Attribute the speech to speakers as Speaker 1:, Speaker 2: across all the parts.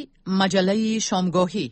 Speaker 1: مجله شامگاهی.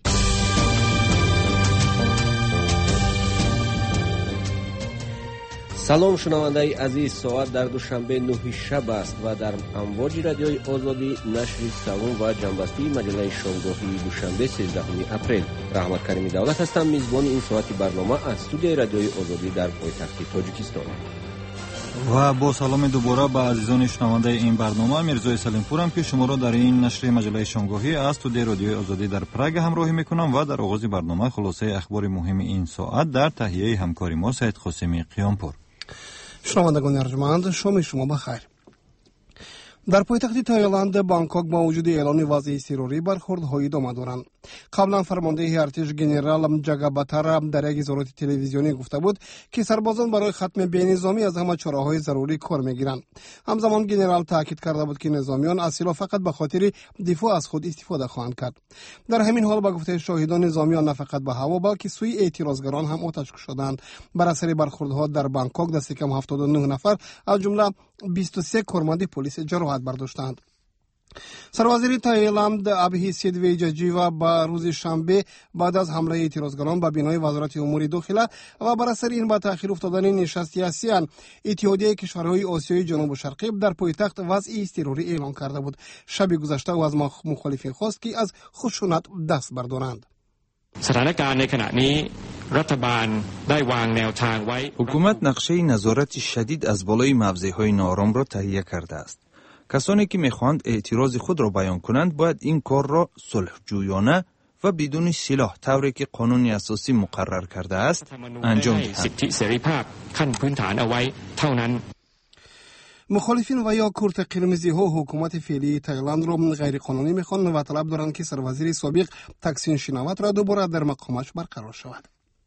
Speaker 2: سلام شنونده عزیز، ساعت در دوشنبه 9 شب است و در امواج رادیوی آزادی نشر سوم و جنبسته مجله شامگاهی دوشنبه 13 اپریل. رحمت کریمی دولت هستم، میزبان این ساعتی برنامه از استودیوی رادیوی آزادی در پایتخت تاجیکستان.
Speaker 3: و با سلام دوباره به عزیزان شنونده این برنامه، میرزا سلیمپورم که شما را در این نشر مجله شامگاهی از استودیوی رادیوی آزادی در پراگ همراهی میکنم و در آغاز برنامه خلاصه اخبار مهم این ساعت در تهیه همکاری ما سید قاسمی قیامپور.
Speaker 4: شنوندگان ارجمند، شام شما بخیر. در پایتخت تایلند بانکوک با وجود اعلان وضع اضطراری برخوردهای ادامه دارند. قبلا فرمانده ارتش گنرال جگاباتر در یک اظهارات تلویزیونی گفته بود که سربازان برای ختم بی‌نظامی از همه چاره‌های ضروری کار می‌گیرند. همزمان گنرال تاکید کرده بود که نظامیان از سلاح فقط به خاطر دفاع از خود استفاده خواهند کرد. در همین حال با گفته شاهدان، نظامیان نه فقط به هوا بلکه سوی اعتراضگران هم آتش کشیدند. بر اثر برخوردها در بانکوک دست کم 79 نفر از جمله 23 کارمند پلیس جراحت برداشتند. سروازیر تایلند ابهی سیدویجاجیوا با روز شنبه بعد از حمله اعتراضگران به بینای وزارت امور داخله و بر اثر این به تأخیر افتادن نشست آسیان، اتحادیه کشورهای آسیای جنوب و شرقی در پایتخت وضع اضطراری اعلان کرده بود. شب گذشته او از مخالفین خواست که از خشونت دست بردارند.
Speaker 3: حکومت نقشه نظارت شدید از بالای موضع‌های ناآرام را تهیه کرده است. کسانی که می‌خواهند اعتراض خود را بیان کنند باید این کار را صلح‌جویانه و بدون سلاح طوری که قانون اساسی مقرر کرده است انجام دهند.
Speaker 4: مخالفین و یا کورت قرمزی ها حکومت فعلی تایلند را غیر قانونی می‌خوانند و طلب دارند که سروازیر سابق تکسین شناوت را دوباره در مقامش برقرار شود.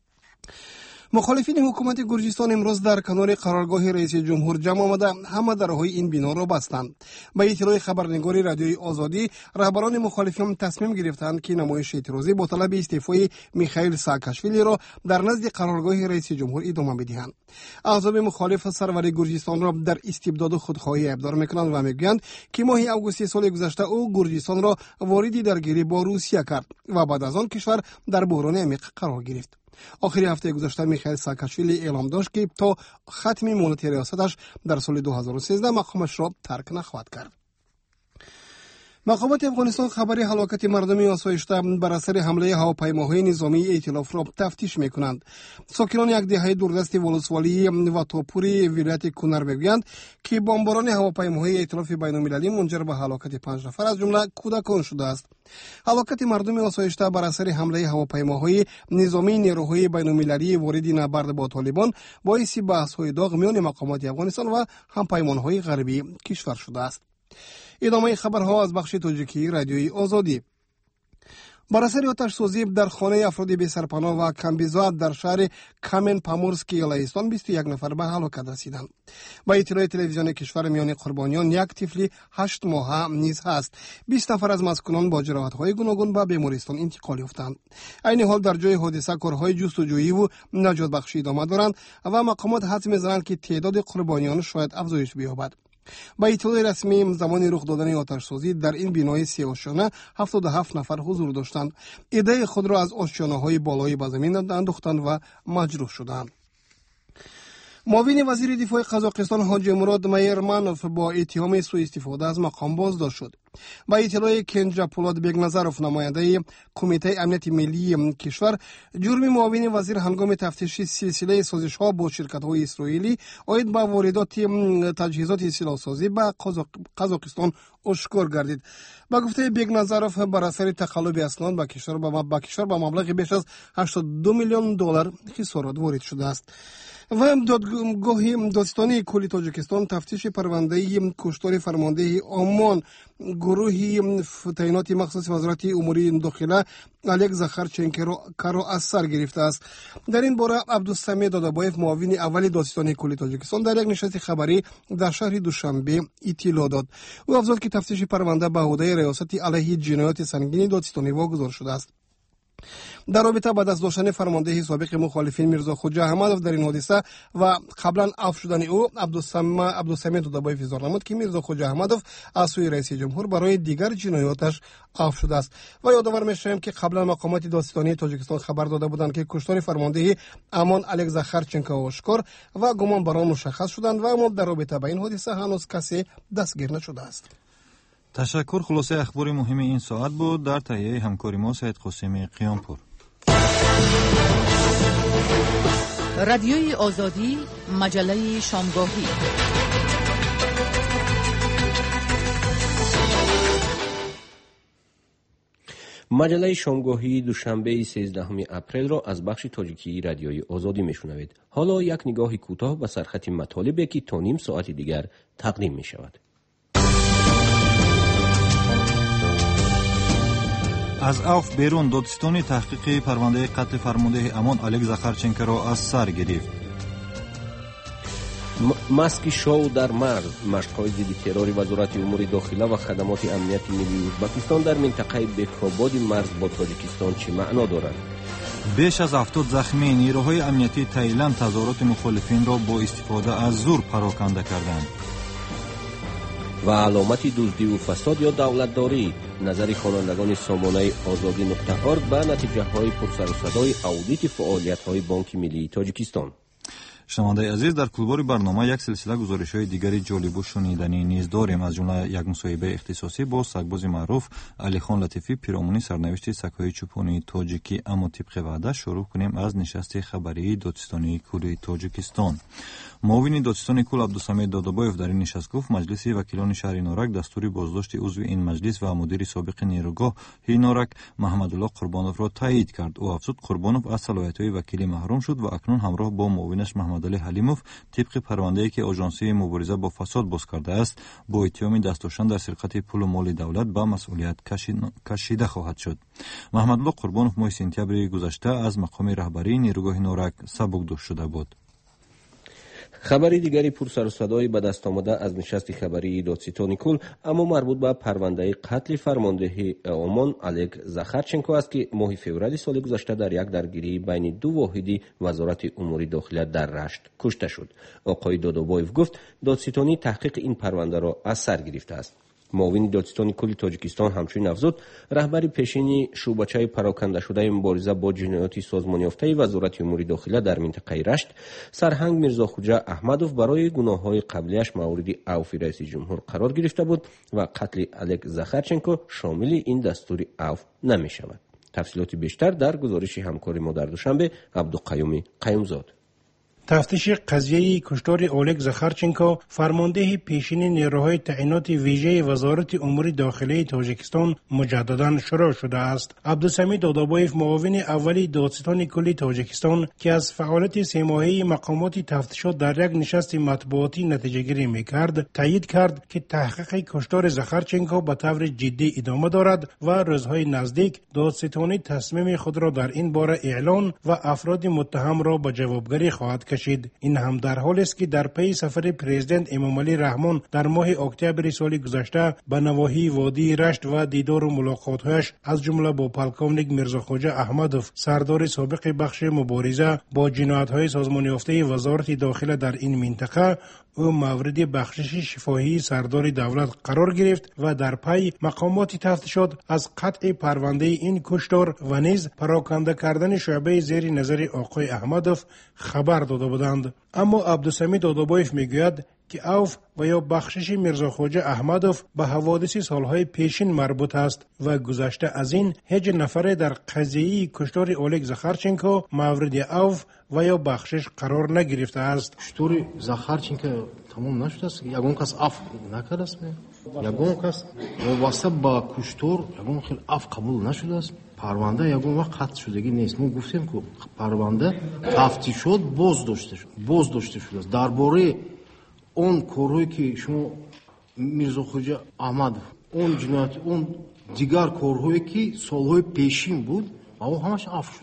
Speaker 4: مخالفین حکومت گرجستان امروز در کنار قرارگاه رئیس جمهور جمع آمده همه درهای این بنا را بستند. به اطلاع خبرنگار رادیوی آزادی، رهبران مخالفین تصمیم گرفتند که نمایش اعتراضی با طلب استعفای میخائیل ساکاشویلی را در نزد قرارگاه رئیس جمهور ادامه بدهند. احزاب مخالف سرور گرجستان را در استبداد و خودخواهی ابدار میکنند و میگویند که ماه آگوست سال گذشته او گرجستان را وارد درگیری با روسیه کرد و بعد از آن کشور در بحران عمیق قرار گرفت. آخر هفته گذشته میخائیل ساکاشویلی اعلام داشت که تا ختم مهلت ریاستش در سال 2013 مقامش را ترک نخواهد کرد. مقامات افغانستان خبر هلاکت مردم آسایشته بر اثر حمله هواپیماهای نظامی ائتلاف را تفتیش میکنند. ساکنان یک دهه دوردست ولسوالی و تاپوری ولایت کنر میگویند که بمباران هواپیماهای ائتلاف بین‌المللی منجر به هلاکت 5 نفر از جمله کودکان شده است. هلاکت مردم آسایشته بر اثر حمله هواپیماهای نظامی نیروهای بین‌المللی وارد نبرد با طالبان باعث بحث‌های داغ میان مقامات افغانستان و همپیمان‌های غربی کشور شده است. ادامه خبرها از بخش تاجیکی رادیوی آزادی. بر اثر آتش سوزی در خانه افراد بی سرپناه و کمبیزاد در شهر کامن پامورسکی ولایستان 21 نفر به هلاکت رسیدند. با اطلاع تلویزیون کشور میان قربانیان یک طفل 8 ماهه نیز هست. 20 نفر از مسکونان با جراحت‌های گوناگون به بیمارستان انتقال یافتند. عین حال در جای حادثه کارهای جستجویی و نجات بخشی ادامه دارند و مقامات حدس می‌زنند که تعداد قربانیان شاید افزایش بیابد. با اطلاع رسمی زمان رخ دادن آتش سوزی در این بنای 3 آشیانه 77 نفر حضور داشتند. عده خود را از آشیانه‌های بالایی به زمین انداختند و مجروح شدند. معاون وزیر دفاع قزاقستان حاجی مراد میرمانوف با اتهام سوء استفاده از مقام بازداشت شد. با اطلاع کنجا پولاد بیگنظرف نماینده کمیته امنیت ملی کشور، جرم معاون وزیر هنگام تفتیش سلسله سازش‌ها با شرکت‌های اسرائیلی عاید به واردات تجهیزات سلاح‌سازی به قزاقستان آشکار گردید. با گفته بیگنظرف بر اثر تقلب اسناد به کشور به مبلغ بیش از 82 میلیون دلار خسارات وارد شده است. و دادگاه دادستانی کل تاجیکستان تفتیش پرونده کشتار فرمانده آمان گروه تعینات مخصوص وزارت امور داخله الک زخرچنکو را از سر گرفته است. در این باره عبدالسمی دادابایف معاون اول دادستانی کل تاجیکستان در یک نشست خبری در شهر دوشنبه اطلاع داد. او افزود که تفتیش پرونده به عهده ریاست علیه جنایات سنگین دادستانی واگذار شده است. در رابطه با دست داشتن فرمانده سابق مخالفین میرزا خوجا احمدوف در این حادثه و قبلا عفو شدن او، عبدالسمیع دودابایف اظهار نمود که میرزا خوجا احمدوف از سوی رئیس جمهور برای دیگر جنایاتش عفو شده است. و یادآور می‌شویم که قبلا مقامات دادستانی تاجیکستان خبر داده بودند که کشتار فرمانده امان الک زاخارچنکو آشکار و گمان بر آن مشخص شدند و اما در رابطه با این حادثه هنوز کسی دستگیر نشده است.
Speaker 5: تشکر. خلاصه اخبار مهم این ساعت بود. در تهیه همکاری ما سید قاسمی قیامپور.
Speaker 1: رادیوی آزادی، مجله شامگاهی.
Speaker 2: مجله شامگاهی دوشنبه 13 اپریل را از بخش تاجیکی رادیوی آزادی میشنوید. حالا یک نگاهی کوتاه به سرخط مطالبی که تا نیم ساعت دیگر تقدیم می شود.
Speaker 5: از عفو بیرون، دادستانی تحقیق پرونده قتل فرمانده امان الک زاخارچنکو را از سر گرفت.
Speaker 2: ماسک شو در مرز، مشق‌های ضد ترور وزارت امور داخله و خدمات امنیت ملی ازبکستان در منطقه بکاباد مرز با تاجیکستان چه معنا دارد؟
Speaker 5: بیش از 70 زخمی. نیروهای امنیتی تایلند تظاهرات مخالفین را با استفاده از زور پراکنده کردند.
Speaker 2: و علامت دزدی و فساد یا دولتداری، نظر خوانندگان سامانه آزادی.org به نتیجه های پرسر و صدای اودیت فعالیت های بانک ملی تاجیکستان.
Speaker 5: شنوندگان عزیز، در کلبار برنامه یک سلسله گزارش‌های دیگری جالب و شنیدنی نیز داریم. از جمله یک مصاحبه اختصاصی با سگباز معروف علی خان لطیفی پیرامون سرنوشت سگ‌های چوپانی تاجیکی. اما طبق وعده شروع کنیم از نشست خبری دادستانی کل تاجیکستان. معاون دادستان کل عبدالسمیع دودابایف در این نشست گفت مجلس وکیلان شهر هینارک دستور بازداشت عضو این مجلس و مدیر سابق نیروگاه هینارک محمدالله قربانوف را تایید کرد. او افزود قربانوف از صلاحیت‌های وکیلی محروم شد و اکنون همراه با معاونش محمدعلی حلیموف طبق پرونده‌ای که آژانسی مبارزه با فساد باز کرده است با اتهام دست داشتن در سرقت پول و مال دولت به مسئولیت کشیده خواهد شد. محمدالله قربانوف ماه سپتامبر گذشته از مقام رهبری نیروگاه هینارک سبکدوش شده بود.
Speaker 2: خبری دیگری پر سر و صدای به دست آمده از نشست خبری دادستانی کل اما مربوط به پرونده قتل فرمانده امان الک زاخارچنکو است که ماه فوریه سال گذشته در یک درگیری بین دو واحد وزارت امور داخله در رشت کشته شد. آقای دودابایف گفت دادستانی تحقیق این پرونده را از سر گرفته است. معاون دادستانی کل تاجیکستان همچنین افزود رهبر پیشین شعبچه پراکنده شده مبارزه با جنایات سازمان یافته وزارت امور داخله در منطقه رشت سرهنگ میرزا خوجا احمدوف برای گناه‌های قبلیش مورد عفو رئیس جمهور قرار گرفته بود و قتل الک زاخارچنکو شامل این دستور عفو نمی شود. تفصیلات بیشتر در گزارش همکار ما در دوشنبه عبدالقیوم قیومزاد.
Speaker 6: تفتیش قضیه کشتار الک زاخارچنکو فرمانده پیشین نیروهای تعینات ویژه وزارت امور داخله تاجیکستان مجددا شروع شده است. عبدالسمیع دودابایف معاون اولی دادستان کل تاجیکستان که از فعالیت سه ماهه مقامات تفتیشات در یک نشست مطبوعاتی نتیجه گیری می‌کرد، تایید کرد که تحقیق کشتار زاخارچنکو به طور جدی ادامه دارد و روزهای نزدیک دادستانی تصمیم خود را در این باره اعلان و افراد متهم را به جوابگیری خواهد کشید. این هم در حالی است که در پی سفر پرزیدنت امامعلی رحمان در ماه اکتبر سال گذشته به نواحی وادی رشت و دیدار و ملاقات‌هایش از جمله با پلکونیک میرزا خوجا احمدوف سردار سابق بخش مبارزه با جنایت‌های سازمان یافته وزارت داخله در این منطقه او مورد بخشش شفاهی سردار دولت قرار گرفت و در پی مقامات تفتیشات از قطع پرونده این کشتار و نیز پراکنده کردن شعبه زیر نظر آقای احمدوف خبر داده بودند. اما عبدالسمیع دودابایف میگوید که عفو و یا بخشش میرزا خوجا احمدوف به حوادث سالهای پیشین مربوط است و گذشته از این هیچ نفر در قضیه کشتار الک زاخارچنکو مورد عفو و یا بخشش قرار نگرفته است.
Speaker 7: کشتار زاخارچنکو تمام نشده است. یگان کس عفو نکرده است. یگان کس واسه با کشتار یگان خیلی عفو قبول نشده است. پرونده یگان وقت قطع شدگی نیست. ما گفتیم که پرونده تفتیش شد باز داشته شده است. درباره اون کارهایی که شما میرزا خوجا احمدوف اون جنایت اون دیگر کارهایی که سالهای پیشین بود او همش عفو شدن.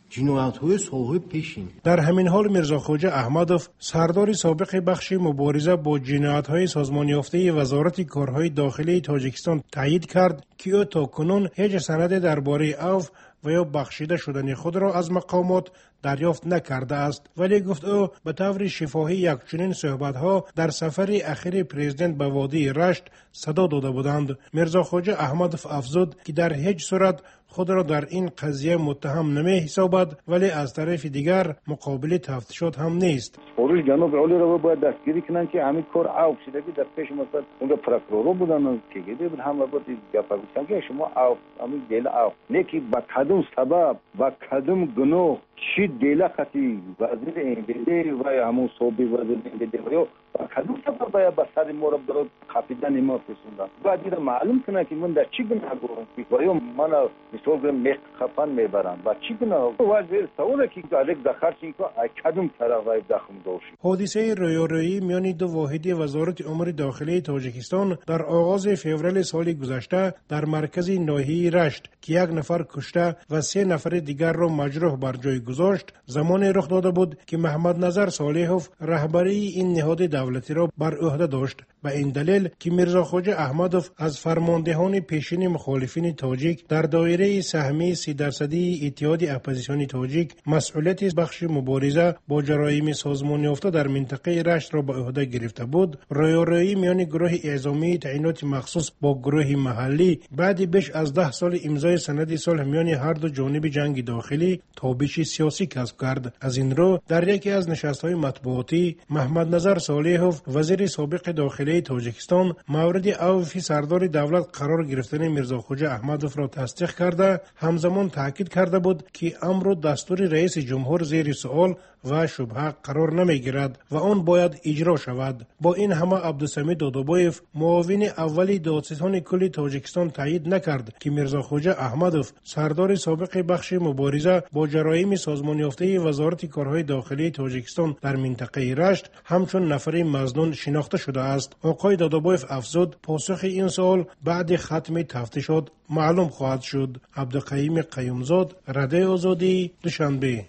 Speaker 7: جنایت‌های سال‌های پیشین.
Speaker 6: در همین حال میرزا خواجه احمدوف سردار سابق بخش مبارزه با جنایت‌های سازمان یافته وزارت کارهای داخلی تاجیکستان تایید کرد که او تاکنون هیچ سند درباره عفو و یا بخشیده شدن خود را از مقامات دریافت نکرده است، ولی گفت او به طور شفاهی یک چنین صحبت‌ها در سفر اخیر پرزیدنت به وادی رشت صدا داده بودند. میرزا خواجه احمدوف افزود که در هیچ صورت خود را در این قضیه متهم نمی حسابد، ولی از طرف دیگر مقابل تفتیشات هم نیست.
Speaker 8: خروج جناب عالی را باید دستگیری کنن که همین کار عفو شدگی در پیش مثلا اونجا پروکورور بودن که گیده بود هم باید گفت گفتن که شما عفو همین دیل عفو نیکی با کدوم سبب و کدوم گناه چی دیل خطی وزیر این دیده و همون صوبی وزیر این دیده و کدوم سبب باید با سر مورب درد خفیدن ما پسوندن باید دیده معلوم کنن که من در چی گناه گورم و من مثال گرم میخ خفن میبرن و چی گناه وزیر سوله که علیک دخرچین که کدوم طرف باید دخم دوشی.
Speaker 6: حادثه رویارویی میان دو واحد وزارت امور داخلی تاجیکستان در آغاز فوریه سال گذشته در مرکز ناحیه رشت که یک نفر کشته و 3 نفر دیگر را مجروح بر جای گذاشت زمانی رخ داده بود که محمد نظر صالحوف رهبری این نهاد دولتی را بر عهده داشت. به این دلیل که میرزا خواجه احمدوف از فرماندهان پیشین مخالفین تاجیک در دایره سهمی 30% اتحاد اپوزیسیون تاجیک مسئولیت بخش مبارزه با جرایم سازمان یافته در منطقه رشت را به عهده گرفته بود. رویارویی میان گروه اعزامی تعیینات مخصوص با گروه محلی بعد بیش از 10 سال امضای سند صلح میان هر دو جانب جنگ داخلی تابش سیاسی کسب کرد. از این رو در یکی از نشست‌های مطبوعاتی محمد نظر صالحوف وزیر سابق داخلی تاجیکستان مورد عفو سردار دولت قرار گرفتن میرزا خواجه احمدوف را تصدیق کرده همزمان تاکید کرده بود که امر و دستور رئیس جمهور زیر سوال و شبهه قرار نمیگیرد و آن باید اجرا شود. با این همه عبدالسمی دادابایف معاون اولی دادستان کل تاجیکستان تایید نکرد که میرزا خواجه احمدوف سردار سابق بخش مبارزه با جرایم سازمان یافته وزارت کارهای داخلی تاجیکستان در منطقه رشت همچون نفر مظنون شناخته شده است. آقای دادابایف افزود پاسخ این سوال بعد ختم تفتیشات معلوم خواهد شد. عبدالقیوم قیومزاد، رادیوی آزادی، دوشنبه.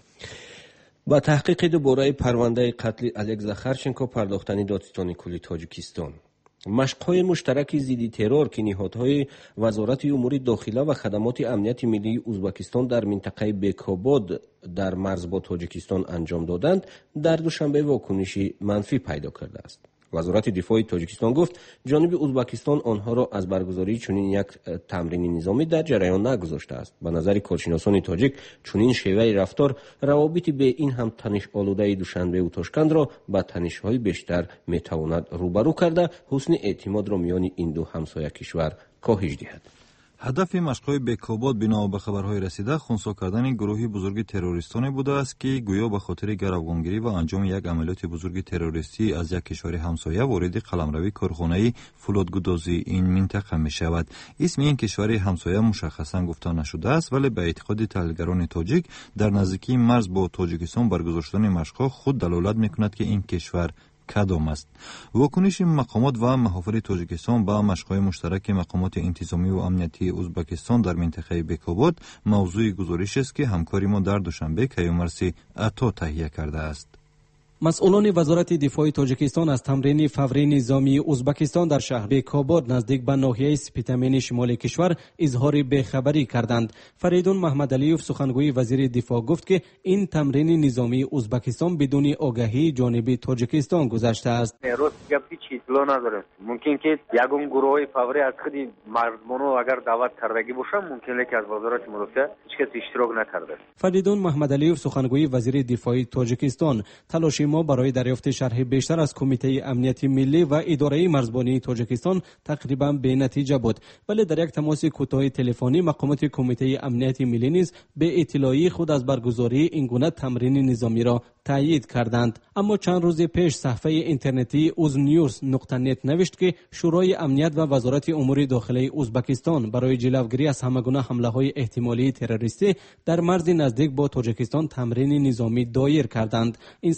Speaker 2: با تحقیق دوباره پرونده قتل الک زاخارچنکو پرداختن دادستان کلی تاجیکستان. مشق‌های مشترک ضد ترور که نهادهای وزارت امور داخله و خدمات امنیت ملی ازبکستان در منطقه بیکاباد در مرز با تاجیکستان انجام دادند در دوشنبه واکنشی منفی پیدا کرده است. وزارت دفاع تاجیکستان گفت جانب ازبکستان آنها را از برگزاری چنین یک تمرین نظامی در جریان نگذاشته است. به نظر کارشناسان تاجیک چنین شیوه رفتار روابط به این هم تنش آلوده دوشنبه و تاشکند را به تنش‌های بیشتر میتواند روبرو کرده حسن اعتماد را میان این دو همسایه کشور کاهش دهد.
Speaker 5: هدف مشق‌های بیکاباد بنا به خبرهای رسیده خنثی کردن گروهی بزرگ تروریستانی بوده است که گویا به خاطر گروگانگیری و انجام یک عملیات بزرگ تروریستی از یک کشور همسایه وارد قلمروی کارخانه‌ای فولادگودازی این منطقه می شود. اسم این کشور همسایه مشخصاً گفته نشده است، ولی به اعتقاد تحلیلگران تاجیک در نزدیکی مرز با تاجیکستان برگزار شدن مشق‌ها خود دلالت می‌کند که این کشور کدام است. واکنش مقامات و محافل تاجیکستان با مشق‌های مشترک مقامات انتظامی و امنیتی ازبکستان در منطقه بیکاباد موضوع گزارش است که همکاری ما در دوشنبه کیومرثی عطا تهیه کرده است.
Speaker 9: مسئولان وزارت دفاع تاجیکستان از تمرین فوری نظامی ازبکستان در شهر بیکاباد نزدیک به ناحیه سپیتامین شمال کشور اظهار بیخبری کردند. فریدون محمدعلیوف سخنگوی وزیر دفاع گفت که این تمرین نظامی ازبکستان بدون آگاهی جانب تاجیکستان گذشته است.
Speaker 10: روز هیچ اطلاع نداریم. ممکن که یگون گروه فوری از خود مردمانو اگر دعوت کردگی باشه ممکنه که از وزارت مدافع هیچ کس اشتراک نکرده.
Speaker 9: فریدون محمدعلیوف سخنگوی وزیر دفاع تاجیکستان تلاش ما برای دریافت شرح بیشتر از کمیته امنیتی ملی و اداره مرزبانی تاجیکستان تقریبا بی نتیجه بود، ولی در یک تماس کوتاه تلفنی مقامات کمیته امنیتی ملی نیز به اطلاعی خود از برگزاری این گونه تمرین نظامی را تایید کردند. اما چند روز پیش صفحه اینترنتی uznews.net نوشت که شورای امنیت و وزارت امور داخلی ازبکستان برای جلوگیری از همگونه حمله‌های احتمالی تروریستی در مرز نزدیک با تاجیکستان تمرین نظامی دایر کردند. این صفحه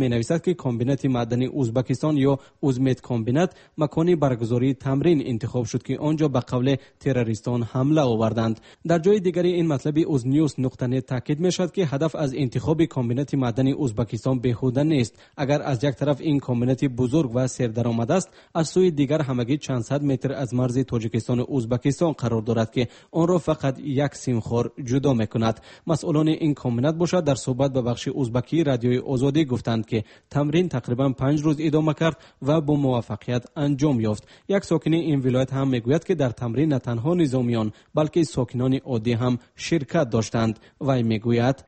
Speaker 9: می‌نویسد که کمبینات معدنی ازبکستان یا ازمت کمبینات مکانی برگزاری تمرین انتخاب شد که آنجا به قول تروریستان حمله آوردند. در جای دیگری این مطلبی از نیوز نقطه نت تاکید می‌شد که هدف از انتخاب کمبینات معدنی ازبکستان بیهوده نیست. اگر از یک طرف این کمبینات بزرگ و سردرآمد است، از سوی دیگر همگی چند صد متر از مرز تاجیکستان و ازبکستان قرار دارد که آن را فقط یک سیمخوار جدا می‌کند. مسئولان این کمبینات باشد در صحبت به بخش ازبکی رادیوی آزادی گفتند که تمرین تقریبا 5 روز ادامه کرد و با موفقیت انجام یافت. یک ساکن این ولایت هم میگوید که در تمرین نه تنها نظامیان بلکه ساکنان عادی هم شرکت داشتند. و میگوید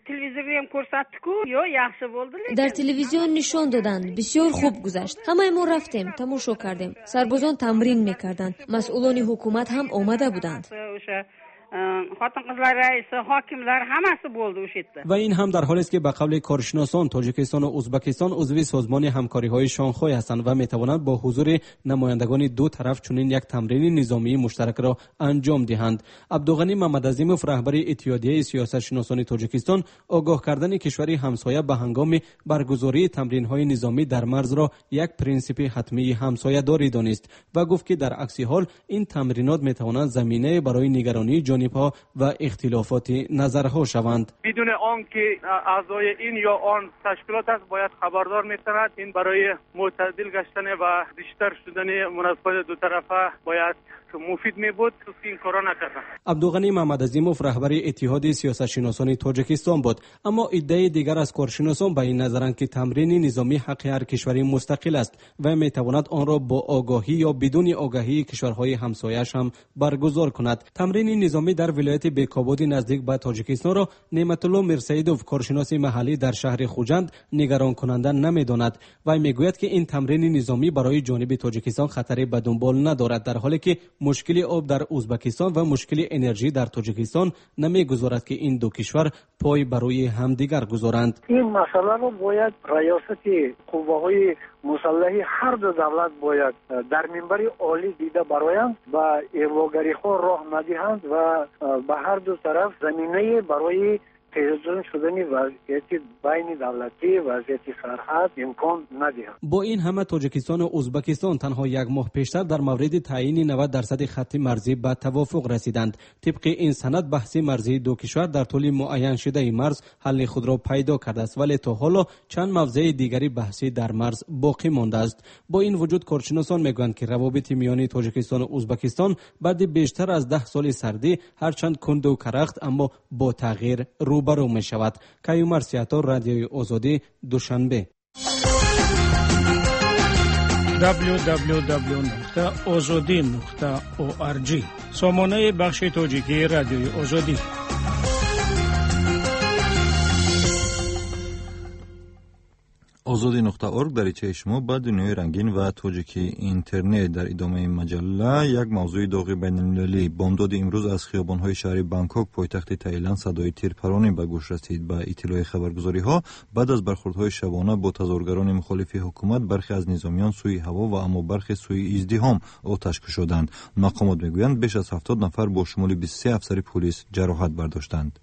Speaker 11: در تلویزیون نشان دادند بسیار خوب گذشت. همه ما رفتیم تماشا کردیم. سربازان تمرین میکردند. مسئولان حکومت هم آمده بودند.
Speaker 9: و این هم در حالی است که به قول کارشناسان تاجیکستان و ازبکستان عضو سازمان همکاری‌های شانگهای هستند و می‌توانند با حضور نمایندگان دو طرف چنین یک تمرین نظامی مشترک را انجام دهند. عبدالغنی محمدعظیموف رهبر اتحادیه سیاستشناسان تاجیکستان آگاه کردن کشوری همسایه به هنگام برگزاری تمرین‌های نظامی در مرز را یک پرینسیپ حتمی همسایه داری دانست و گفت که در عکس حال این تمرینات می‌توانند زمینه برای نگرانی جانب‌ها و اختلافات نظرها شوند.
Speaker 12: بدون آنکه اعضای این یا آن تشکیلات است باید خبردار می‌شود. این برای معتدل گشتن و بیشتر شدن مناسبات دو طرفه باید مفید می‌بود. این کارا نکردن.
Speaker 9: عبدالغنی محمدعظیموف رهبر اتحاد سیاستشناسان تاجیکستان بود، اما ایده دیگر از کارشناسان به این نظرند که تمرین نظامی حق هر کشوری مستقل است و می‌تواند آن را با آگاهی یا بدون آگاهی کشورهای همسایه‌اش هم برگزار کند. تمرین نظامی در ولایت بیکابود نزدیک به تاجیکستان را نعمت الله میرسیدوف کارشناس محلی در شهر خوجند نگران کننده نمی‌داند و میگوید که این تمرین نظامی برای جانب تاجیکستان خطری به دنبال ندارد، در حالی که مشکل آب در ازبکستان و مشکل انرژی در تاجیکستان نمیگذارد که این دو کشور پای برای همدیگر گذارند.
Speaker 13: این مسئله رو باید ریاست قوه‌های مسلح هر دو دولت باید در منبر عالی دیده برایند و ایواگری ها راه ندهند و به هر دو طرف زمینه برای پیشرفت شدن وضعیت بین دولتی وضعیت سرحد امکان ندهند.
Speaker 9: با این همه تاجیکستان و ازبکستان تنها یک ماه پیشتر در مورد تعیین 90% خط مرزی به توافق رسیدند. طبق این سند بحث مرزی دو کشور در طول معین شده مرز حل خود را پیدا کرده است، ولی تا حالا چند موضوع دیگری بحثی در مرز باقی مانده است. با این وجود کارشناسان میگویند که روابط میان تاجیکستان و ازبکستان بعد بیشتر از 10 سال سردی هرچند کند و کرخت اما با تغییر روبرو می شود. کیومر سیاتور رادیوی آزادی دوشنبه.
Speaker 6: www.azadi.org سامانه بخش تاجیکی رادیوی آزادی.
Speaker 5: آزادی.org دریچه شما با دنیای رنگین و تاجیکی اینترنت. در ادامه مجله یک موضوع داغ بین‌المللی. بامداد امروز از خیابان‌های شهر بانکوک پایتخت تایلند صدای تیرپرانی به گوش رسید. با اطلاع خبرگزاری‌ها بعد از برخوردهای شبانه با تظاهرگران مخالف حکومت برخی از نظامیان سوی هوا و اما برخی سوی ازدحام آتش کشیدند. مقامات میگویند بیش از 70 نفر با شمول 23 افسر پلیس جراحت برداشتند.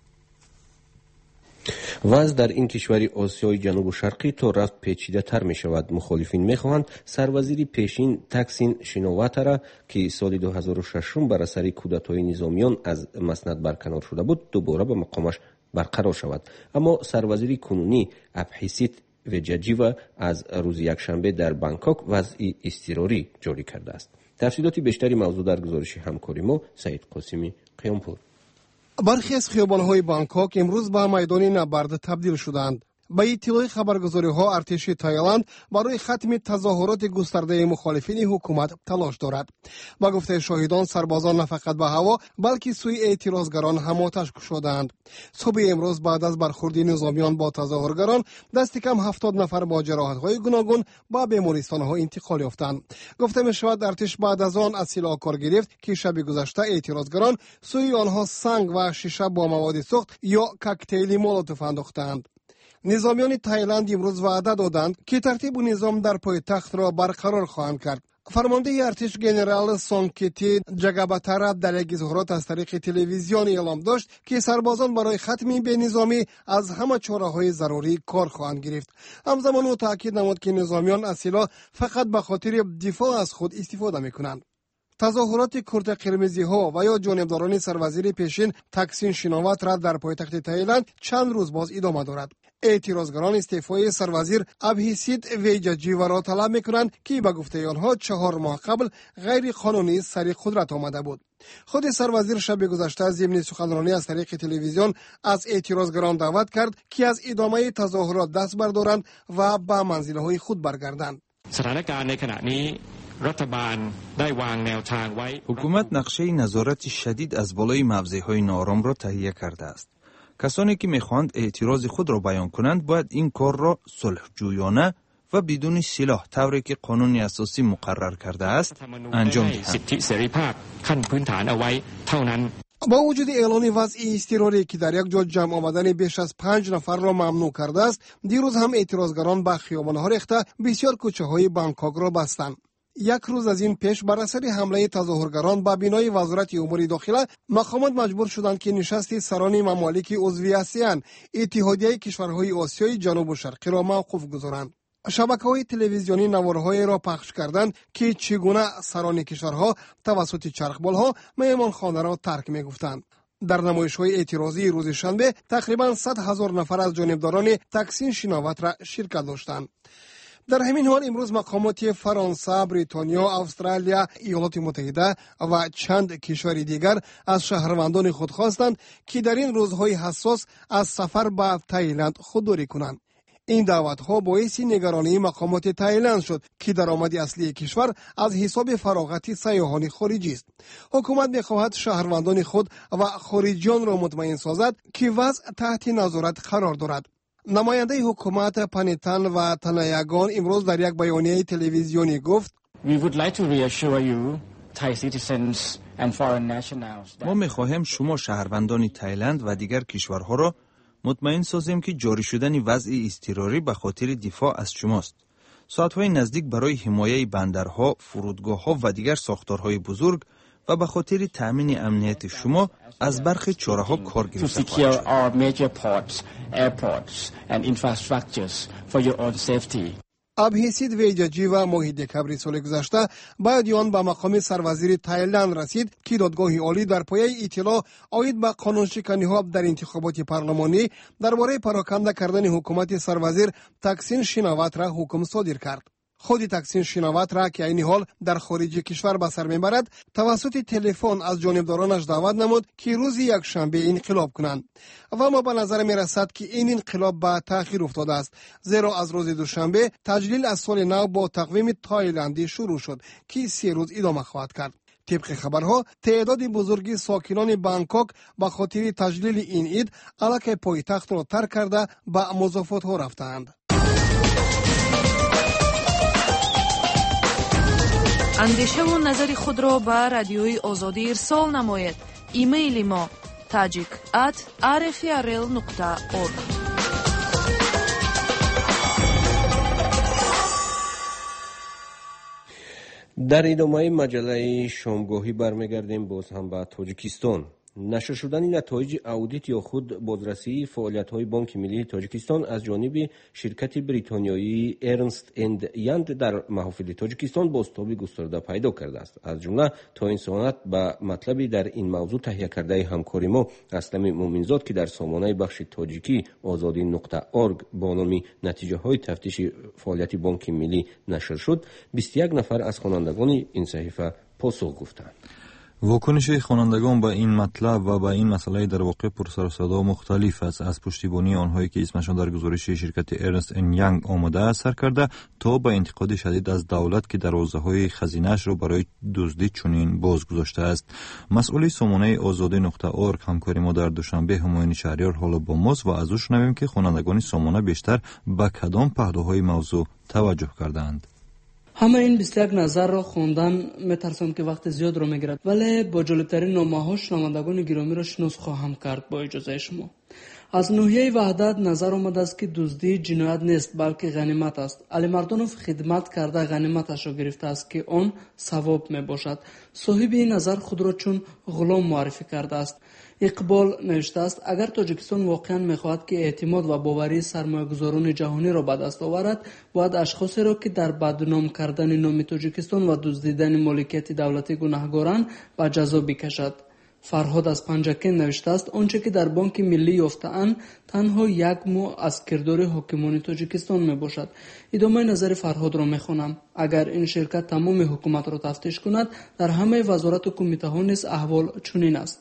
Speaker 2: وضع در این کشوری آسیای جنوب و شرقی تا رفت پیچیده تر می شود. مخالفین می خواهند سروزیر پیشین تاکسین شینواترا که سال 2006 بر اثر کودتای نظامیان از مسند برکنار شده بود دوباره به مقامش برقرار شود. اما سروزیر کنونی ابحیسیت وجاجیوا از روز یکشنبه در بانکوک وضع اضطراری جاری کرده است. تفصیلات بیشتری موضوع در گزارش همکاری ما سعید قاسمی قیامپور.
Speaker 4: برخی از خیابان‌های بانکوک امروز به میدان نبرد تبدیل شدند. با اطلاع خبرگزاری‌ها ارتش تایلند برای ختم تظاهرات گسترده مخالفین حکومت تلاش دارد. با گفته شاهدان سربازان نه فقط به هوا بلکه سوی اعتراضگران هم آتش کشیدند. صبح امروز بعد از برخورد نظامیان با تظاهرگران دست کم 70 نفر با جراحت‌های گوناگون به بیمارستان‌ها انتقال یافتند. گفته می‌شود ارتش بعد از آن از سلاح کار گرفت که شب گذشته اعتراضگران سوی آنها سنگ و شیشه با مواد سوخت یا کوکتیل مولوتوف انداختند. نظامیان تایلند امروز وعده دادند که ترتیب و نظام در پایتخت را برقرار خواهند کرد. فرمانده ارتش گنرال سانکتی جگاباتارا در یک اظهارات از طریق تلویزیون اعلام داشت که سربازان برای ختم بینظامی از همه چاره‌های ضروری کار خواهند گرفت. همزمان او تاکید نمود که نظامیان از سلاح فقط به خاطر دفاع از خود استفاده می‌کنند. تظاهرات کرت قرمزی ها و یا جانبداران سروزیر پیشین تکسین شیناوات را در پایتخت تایلند چند روز باز ادامه دارد. اعتراضگران استعفای سروزیر ابهیسید ویجاجیوا را طلب میکنند که به گفته آنها 4 ماه قبل غیر قانونی سر قدرت آمده بود. خود سروزیر شب گذشته ضمن سخنرانی از طریق تلویزیون از اعتراضگران دعوت کرد که از ادامه تظاهرات دست بردارند و به منزل‌های خود برگردند.
Speaker 3: حکومت نقشه نظارت شدید از بالای موضع‌های ناآرام را تهیه کرده است. کسانی که می‌خواهند اعتراض خود را بیان کنند باید این کار را صلح‌جویانه و بدون سلاح طوری که قانون اساسی مقرر کرده است انجام دهند.
Speaker 4: با وجود اعلان وضع اضطراری که در یک جا جمع آمدن بیش از 5 نفر را ممنوع کرده است، دیروز هم اعتراضگران به خیابان‌ها ریخته بسیار کوچه‌های بانکوک را بستند. یک روز از این پیش بر اثر حمله تظاهرگران به بینای وزارت امور داخله، مقامات مجبور شدند که نشست سران ممالک عضو آسیان، اتحادیه کشورهای آسیای جنوب و شرقی را موقوف گذارند. شبکه‌های تلویزیونی نواره‌های را پخش کردند که چگونه سران کشورها توسط چرخبال‌ها مهمانخانه را ترک می‌گفتند. در نمایش‌های اعتراضی روز شنبه تقریباً 100,000 نفر از جانبداران تکسین شیناوات را شرکت داشتند. در همین حال امروز مقامات فرانسه، بریتانیا، استرالیا، ایالات متحده و چند کشور دیگر از شهروندان خود خواستند که در این روزهای حساس از سفر به تایلند خودداری کنند. این دعوت‌ها باعث نگرانی مقامات تایلند شد که درآمد اصلی کشور از حساب فراغت سیاحان خارجی است. حکومت می‌خواهد شهروندان خود و خارجیان را مطمئن سازد که وضع تحت نظارت قرار دارد. نماینده حکومت پانیتان و تنایگان امروز در یک بیانیه تلویزیونی گفت:
Speaker 3: ما می‌خواهیم شما شهروندان تایلند و دیگر کشورها را مطمئن سازیم که جاری شدن وضع اضطراری به خاطر دفاع از شماست. ساعت‌های نزدیک برای حمایت بندرها، فرودگاه‌ها و دیگر ساختارهای بزرگ و به خاطر تأمین امنیت شما از برخی چاره‌ها کار گرفته خواهد.
Speaker 4: ابهیسید ویجاجی و ماه دکبر سال گذشته باید آن به مقام سروزیر تایلند رسید که دادگاه عالی در پایه اطلاع عاید به قانونشکنی‌ها در انتخابات پارلمانی درباره پراکنده کردن حکومت سروزیر تکسین شیناوات را حکم صادر کرد. خود تکسین شیناوات را که این حال در خارج کشور به سر میبرد توسط تلفن از جانبدارانش دعوت نمود که روز یک شنبه انقلاب کنند و اما به نظر می رسد که این انقلاب به تأخیر افتاده است، زیرا از روز دوشنبه تجلیل از سال نو با تقویم تایلندی شروع شد که 3 روز ادامه خواهد کرد. طبق خبرها تعداد بزرگی ساکنان بانکوک به خاطر تجلیل این عید علاقه پایتخت را ترک کرده به مضافات ها رفتند.
Speaker 1: اندیشه و نظر خود را به رادیوی آزادی ارسال نمایید. ایمیل ما tajik@rfrl.org.
Speaker 2: در ادامه مجله شامگاهی برمیگردیم باز هم به تاجیکستان. نشر شدن نتایج اودیت یا خود بازرسی فعالیت‌های بانک ملی تاجیکستان از جانب شرکت بریتانیایی ارنست اند یانگ در محافل تاجیکستان بازتابی گسترده پیدا کرده است. از جمله تا این ساعت به مطلبی در این موضوع تهیه کرده همکاری ما اسلم مومنزاد که در سامانه بخش تاجیکی azadi.org با نام نتیجه‌های تفتیش فعالیت بانک ملی نشر شد، 21 نفر از خوانندگان این صحیفه پاسخ گفتند.
Speaker 5: واکنش خوانندگان به این مطلب و به این مسئله در واقع پر سر و صدا مختلف است. از پشتیبانی آنهایی که اسمشان در گزارش شرکت ارنست اند یانگ آمده سر کرده تا به انتقاد شدید از دولت که دروازه‌های خزینه‌اش را برای دزدی چنین باز گذاشته است. مسئول سامانه azadi.org همکاری ما در دوشنبه همایون شهریار حالا با ماست و از او شنویم که خوانندگان سامانه بیشتر به کدام پهلوهای موضوع توجه کردند.
Speaker 14: همه این 21 نظر را خوندن میترسم که وقت زیاد رو میگیرد، ولی با جالبترین نامه‌ها شنوندگان گرامی را شناس خواهم کرد با اجازه شما. از ناحیه وحدت نظر آمده است که دزدی جنایت نیست بلکه غنیمت است. علی مردانوف خدمت کرده غنیمتش را گرفته است که آن ثواب می باشد. صاحب این نظر خود را چون غلام معرفی کرده است. اقبال نوشته است اگر تاجیکستان واقعا میخواهد که اعتماد و باوری سرمایه‌گذاران جهانی را به دست آورد، باید اشخاصی را که در بدنام کردن نام تاجیکستان و دزدیدن مالکیت دولتی گناهکارند به جزا بکشد. فرهاد از پنجکن نوشته است آنچه که در بانک ملی یافته‌اند تنها یک مو از کردار حاکمان تاجیکستان می باشد. ادامه نظر فرهاد را می خوانم. اگر این شرکت تمام حکومت را تفتیش کند، در همه وزارت و کمیته ها نیز احوال چنین است.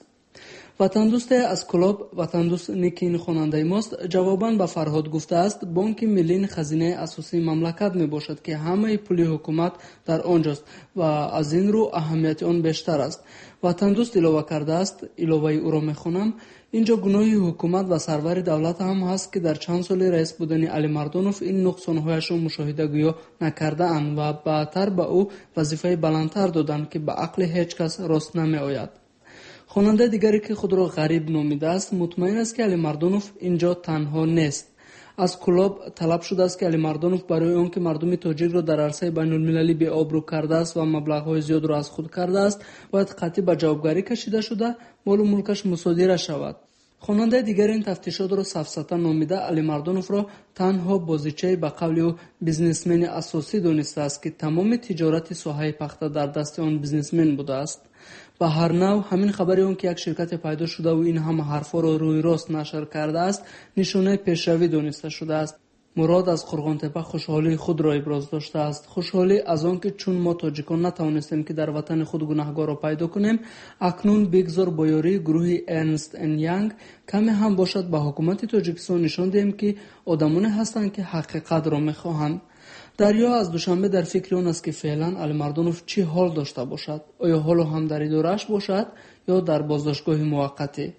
Speaker 14: وطن دوست از کلاب وطن دوست نیکین خواننده ماست جواباً به فرهاد گفته است بانک ملی خزینه اساسی مملکت می باشد که همه پول حکومت در آنجاست و از این رو اهمیت آن بیشتر است. وطن دوست علاوه کرده است، علاوه او را می خوانم، اینجا گناه حکومت و سرور دولت هم هست که در چند سال رئیس بودن علی مردانوف این نقصانهایش را مشاهده گویا نکرده اند و بعدتر به او وظیفه بلندتر دادند که به عقل هیچ کس راست نمی آید. خواننده دیگری که خود را غریب نامیده است مطمئن است که علی مردانوف اینجا تنها نیست. از کلاب طلب شده است که علی مردانوف برای آنکه مردم تاجیک را در عرصه بین المللی به آبرو کرده است و مبلغ‌های زیاد را از خود کرده است، باید قطعی به جوابگری کشیده شده مال و ملکش مصادره شود. خواننده دیگر این تفتیشات را سفسطه نامیده علی مردانوف را تنها بازیچه به قول او بیزنسمن اساسی دانسته است که تمام تجارت ساحه پخته در دست آن بیزنسمن بوده است. به هر نوع همین خبری اون که یک شرکت پیدا شده و این همه حرفا را روی راست نشر کرده است نشانه پیشروی دانسته شده است. مراد از قرغانتپه خوشحالی خود را ابراز داشته است. خوشحالی از آن که چون ما تاجیکان نتوانستیم که در وطن خود گناهکار را پیدا کنیم، اکنون بگذار با یاری گروه ارنست اند یانگ کمی هم باشد به حکومت تاجیکستان نشان دهیم که آدمانی هستند که حقیقت را میخواهند. دریا از دوشنبه در فکر آن است که فعلا علی مردانوف چی حال داشته باشد، آیا حالا هم در اداره‌اش باشد یا در بازداشتگاه موقتی.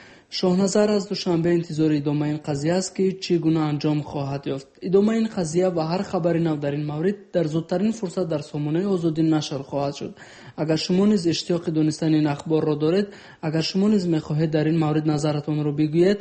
Speaker 14: شاهنظر از دوشنبه انتظار ادامه این قضیه است که چگونه انجام خواهد یافت. ادامه این قضیه و هر خبری نو در این مورد در زودترین فرصت در سامانه آزادی نشر خواهد شد. اگر شما نیز اشتیاق دانستن این اخبار را دارید، اگر شما نیز می‌خواهید در این مورد نظرتان را بگویید،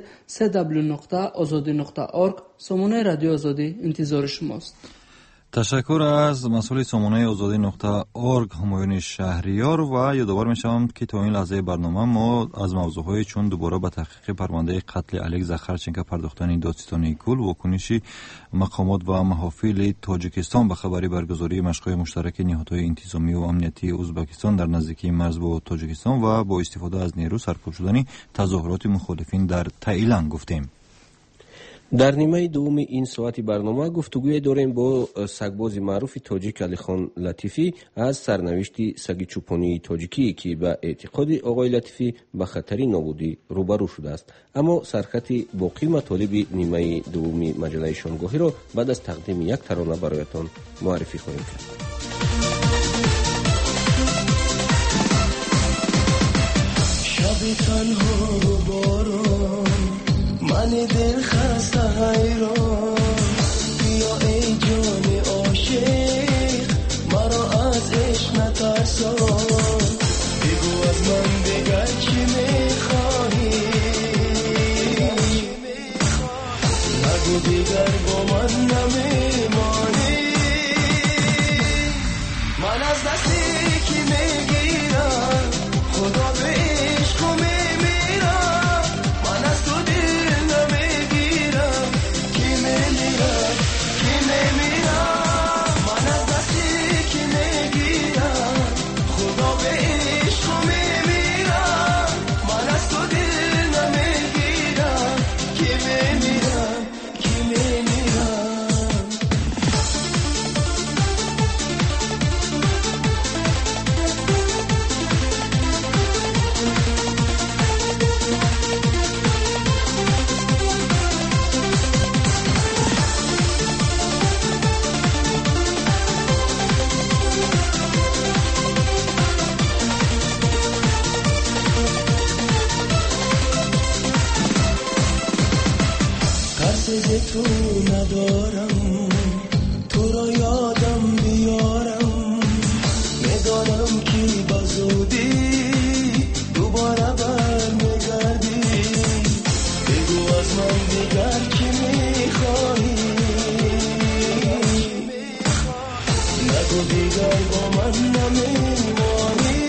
Speaker 14: www.azadi.org سامانه رادیو آزادی انتظار شماست.
Speaker 5: تشکر از مسئول سامانه آزادی نقطه ارگ همایون شهریار و یادآور میشم که تا این لحظه برنامه ما از موضوعهای چون دوباره به تحقیق پرونده قتل الک زخرچنکو پرداختن دادستانی کل، واکنش مقامات و محافل تاجیکستان به خبری برگزاری مشق‌های مشترک نهادهای انتظامی و امنیتی ازبکستان در نزدیکی مرز با تاجیکستان و با استفاده از نیرو سرکوب شدن تظاهرات مخالفین در تایلند گفتیم.
Speaker 2: در نیمه دوم این ساعت برنامه گفتگوی داریم با سگباز معروف تاجیک علیخان لطیفی از سرنوشت سگ چوپانی تاجیکی که به اعتقاد آقای لطیفی به خطر نابودی روبرو شده است. اما سرخط باقی مطالب نیمه دوم مجله شامگاهی را بعد از تقدیم یک ترانه برایتان معرفی خواهیم کرد.
Speaker 15: شب تنها و باران من دل خسته حیران، بیا ای جان عاشق مرا از عشق نترسان، بگو از من دیگر چی میخواهی، نگو دیگر با من نمیمانی، من از دستی که میگیرم خدا به عشق میمیرم، من از تو تو ندارم، تو را یادم بیارم، دیگر که میخواهی نگو دیگر با من نمیمانی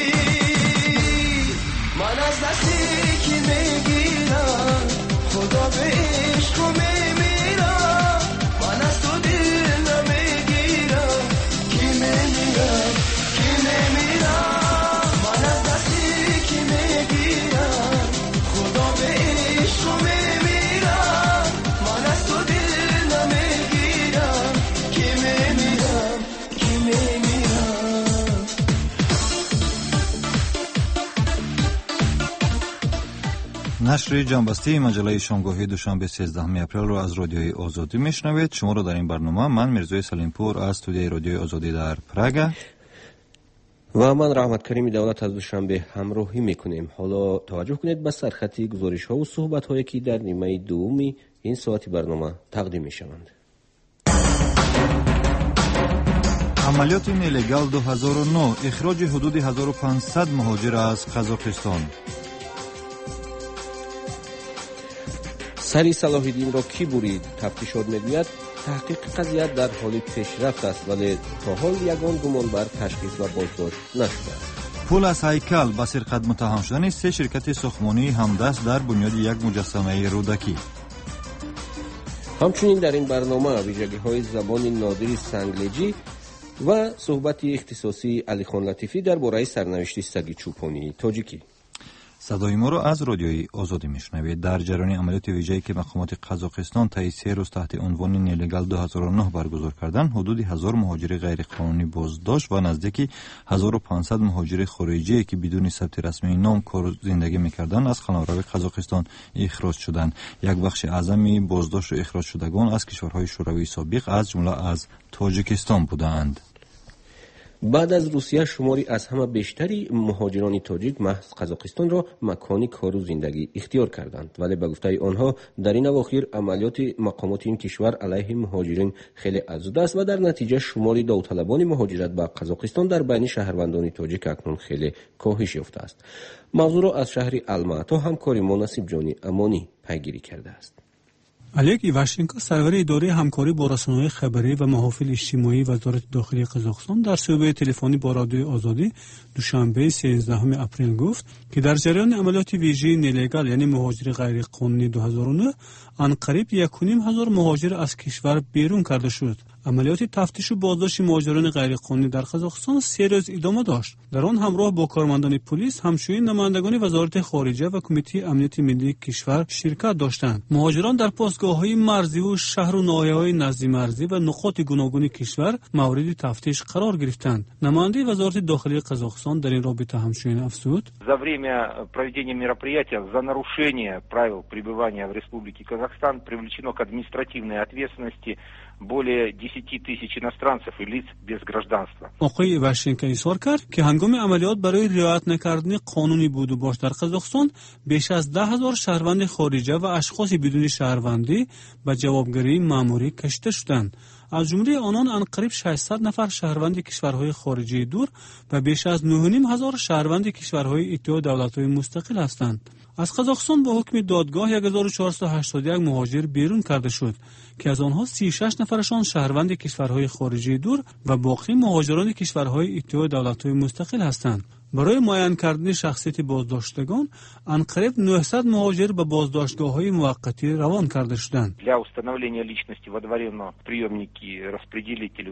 Speaker 15: من از دستی که میگیرم خدا به عشق میمیرم من از تو دل نمیگیرم که میمیرم که میمیرم من از دستی که میگیرم خدا به عشق میمیرم من از تو دل نمیگیرم که میمیرم که میمیرم.
Speaker 5: نشر جنبسته مجله شامگاهی دوشنبه 13 اپریل را از رادیوی آزادی میشنوید. شما را در این برنامه من میرزای سلیمپور از استودیوی رادیوی آزادی در پراگ
Speaker 2: و من رحمت کریمی دولت از دوشنبه همراهی میکنیم. حالا توجه کنید به سرخطی گزارش ها و صحبت هایی که در نیمه دومی این ساعتی برنامه تقدیم میشوند.
Speaker 5: عملیات نلگال 2009 اخراج حدود 1500 مهاجر از قزاقستان.
Speaker 2: سری صلاح الدین را کی برید؟ تفتیشات میگوید تحقیق قضیه در حال پیشرفت است ولی تا حال یگان گمانبر تشخیص و بازداشت نشده است.
Speaker 5: پول از هیکل به سرقت متهم شدن 3 شرکت ساختمانی همدست در بنیاد یک مجسمه رودکی.
Speaker 2: همچنین در این برنامه ویژگی‌های زبان نادری سنگلیجی و صحبت اختصاصی علیخان لطیفی درباره سرنوشت سگ چوپانی تاجیکی.
Speaker 5: صدای ما را از رادیوی آزادی میشنوید. در جریان عملیات ویژه‌ای که مقامات قزاقستان طی 3 روز تحت عنوان نلگال 2009 برگزار کردند، حدود 1000 مهاجر غیرقانونی بازداشت و نزدیک 1500 مهاجر خارجی که بدون ثبت رسمی نام کار و زندگی می‌کردند از قلمرو قزاقستان اخراج شدند. یک بخش اعظمی بازداشت و اخراج شدگان از کشورهای شوروی سابق از جمله از تاجیکستان بودند.
Speaker 2: بعد از روسیه شماری از همه بیشتری مهاجران تاجیک محض قزاقستان را مکانی کار و زندگی اختیار کردند، ولی به گفته آنها در این اواخر عملیات مقامات این کشور علیه مهاجرین خیلی افزوده است و در نتیجه شماری داوطلبان مهاجرت به قزاقستان در بین شهروندان تاجیک اکنون خیلی کاهش یافته است. موضوع را از شهر الماتا همکاری ما نصیب جانی امانی پیگیری کرده است.
Speaker 16: الک ایواشچنکو سرور اداره همکاری با رسانه‌های خبری و محافل اجتماعی وزارت داخلی قزاقستان در صحبت تلفنی با رادیوی آزادی دوشنبه 13 اپریل گفت که در جریان عملیات ویژه نلگال یعنی مهاجر غیرقانونی 2009 انقریب 1500 مهاجر از کشور بیرون کرده شد. عملیات تفتیش و بازداشت مهاجران غیرقانونی در قزاقستان 3 روز ادامه داشت. در آن همراه با کارمندان پلیس، همچنین نمایندگان وزارت خارجه و کمیته امنیت ملی کشور شرکت داشتند. مهاجران در پاسگاه‌های مرزی و شهر و ناحیه‌های نزدیک مرزی و نقاط گوناگون کشور مورد تفتیش قرار گرفتند. نماینده وزارت داخلی قزاقستان در این رابطه همچنین افزود:
Speaker 17: За время проведения мероприятия за нарушение правил пребывания в Республике Казахстан привлечено к административной ответственности более 10 тысяч иностранцев и лиц без гражданства.
Speaker 16: آقای ایواشچنکو اظهار کرد که هنگام عملیات برای رعایت نکردن قانونی بود و باش در قزاقستان بیش از 10,000 شهروند خارجه و اشخاص بدون شهروندی به جوابگیری مأموری کشیده شدند. از جمله آنان انقریب 600 نفر شهروند کشورهای خارجی دور و بیش از 9,500 شهروند کشورهای اتحاد دولت‌های مستقل هستند. از قزاقستان با حکم دادگاه 1481 مهاجر بیرون کرده شد که از آنها 36 نفرشان شهروند کشورهای خارجی دور و باقی مهاجران کشورهای اتحاد دولت‌های مستقل هستند. برای معین کردن شخصیت بازداشتگان انقریب 900 مهاجر به بازداشتگاه‌های موقتی روان کرده شدند.
Speaker 17: Для установления личности водворено в приемники распределителей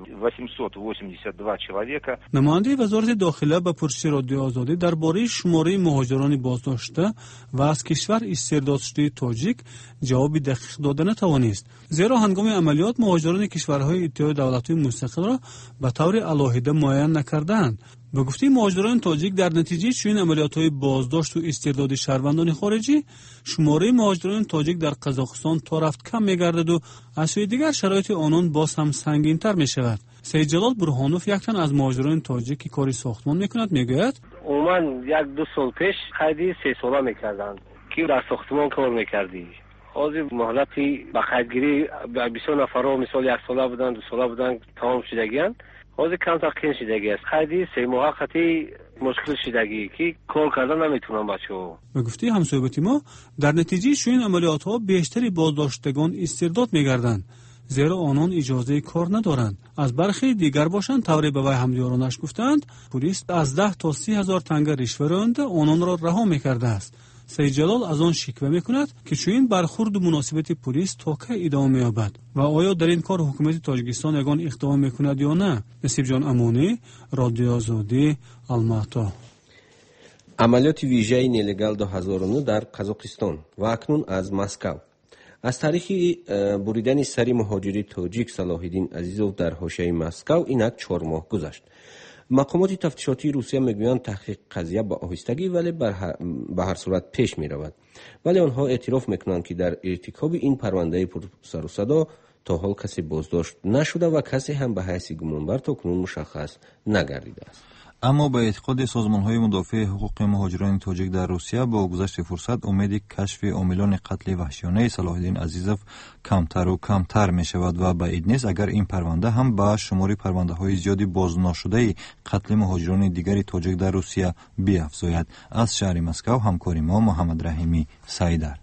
Speaker 17: 882 человека.
Speaker 16: نماینده وزارت داخله به پرسش رادیو آزادی درباره شماره مهاجران بازداشته و از کشور استرداد شده تاجیک جواب دقیق داده نتوانست، زیرا هنگام عملیات مهاجران کشورهای اتحاد دولت‌های مستقل را به طور علاهده معین نکردند. به گفته مهاجران تاجیک در نتیجه چنین عملیات‌های بازداشت و استرداد شهروندان خارجی شماره مهاجران تاجیک در قزاقستان تا رفت کم می‌گردد و از سوی دیگر شرایط آنان باز هم سنگین‌تر می‌شود. سید جلال برهانوف یک تن از مهاجران تاجیک که کاری ساختمان می‌کند میگوید:
Speaker 18: عموماً 1-2 سال پیش قیدی 3 ساله می‌کردند که در ساختمان کار می‌کردی. حاضر مهلتی به قیدگیری بسیار نفرها مثال 1 ساله بودن 2 ساله بودن تمام شدگیان حاضر کمتر قین شدگی است. خیلی سه ماه خطی مشکل شدگی که کار کردن نمیتونن بچه‌ها.
Speaker 16: و گفتی همصحبت ما در نتیجه شوین عملیات ها بیشتری بازداشتگان استرداد می‌گردند، زیرا آنان اجازه کار ندارند. از برخی دیگر باشند طوری به وی همدیارانش گفتند پلیس از 10 تا 30 هزار تنگه رشوه رانده آنان را رها می‌کرده است. سید جلال از آن شکوه می‌کند که چنین برخورد مناسبت پلیس تا کی ادامه می‌یابد و آیا در این کار حکومت تاجیکستان یگان اقدام می‌کند یا نه؟ نصیب جان امانی، رادیو آزادی، الماتا.
Speaker 2: عملیات ویژه نیلگال 2009 در قزاقستان و اکنون از مسکو. از تاریخ بریدن سری مهاجری تاجیک صلاح‌الدین عزیزوف در حاشیه مسکو اینک 4 ماه گذشت. مقامات تفتیشاتی روسیه میگویند تحقیق قضیه با آهستگی ولی به هر صورت پیش می رود، ولی آنها اعتراف میکنند که در ارتکاب این پرونده پر سر و صدا تا حال کسی بازداشت نشده و کسی هم به حیث گمانبر تا کنون مشخص نگردیده است.
Speaker 5: اما به اعتقاد سازمان‌های مدافع حقوق مهاجران تاجیک در روسیه با گذشت فرصت امید کشف عاملان قتل وحشیانه صلاح‌الدین عزیزوف کمتر و کمتر می‌شود و بعید نیست اگر این پرونده هم به شمار پرونده‌های زیادی بازناشده قتل مهاجران دیگر تاجیک در روسیه بیافزاید. از شهر مسکو همکار ما محمد رحیمی سایدر.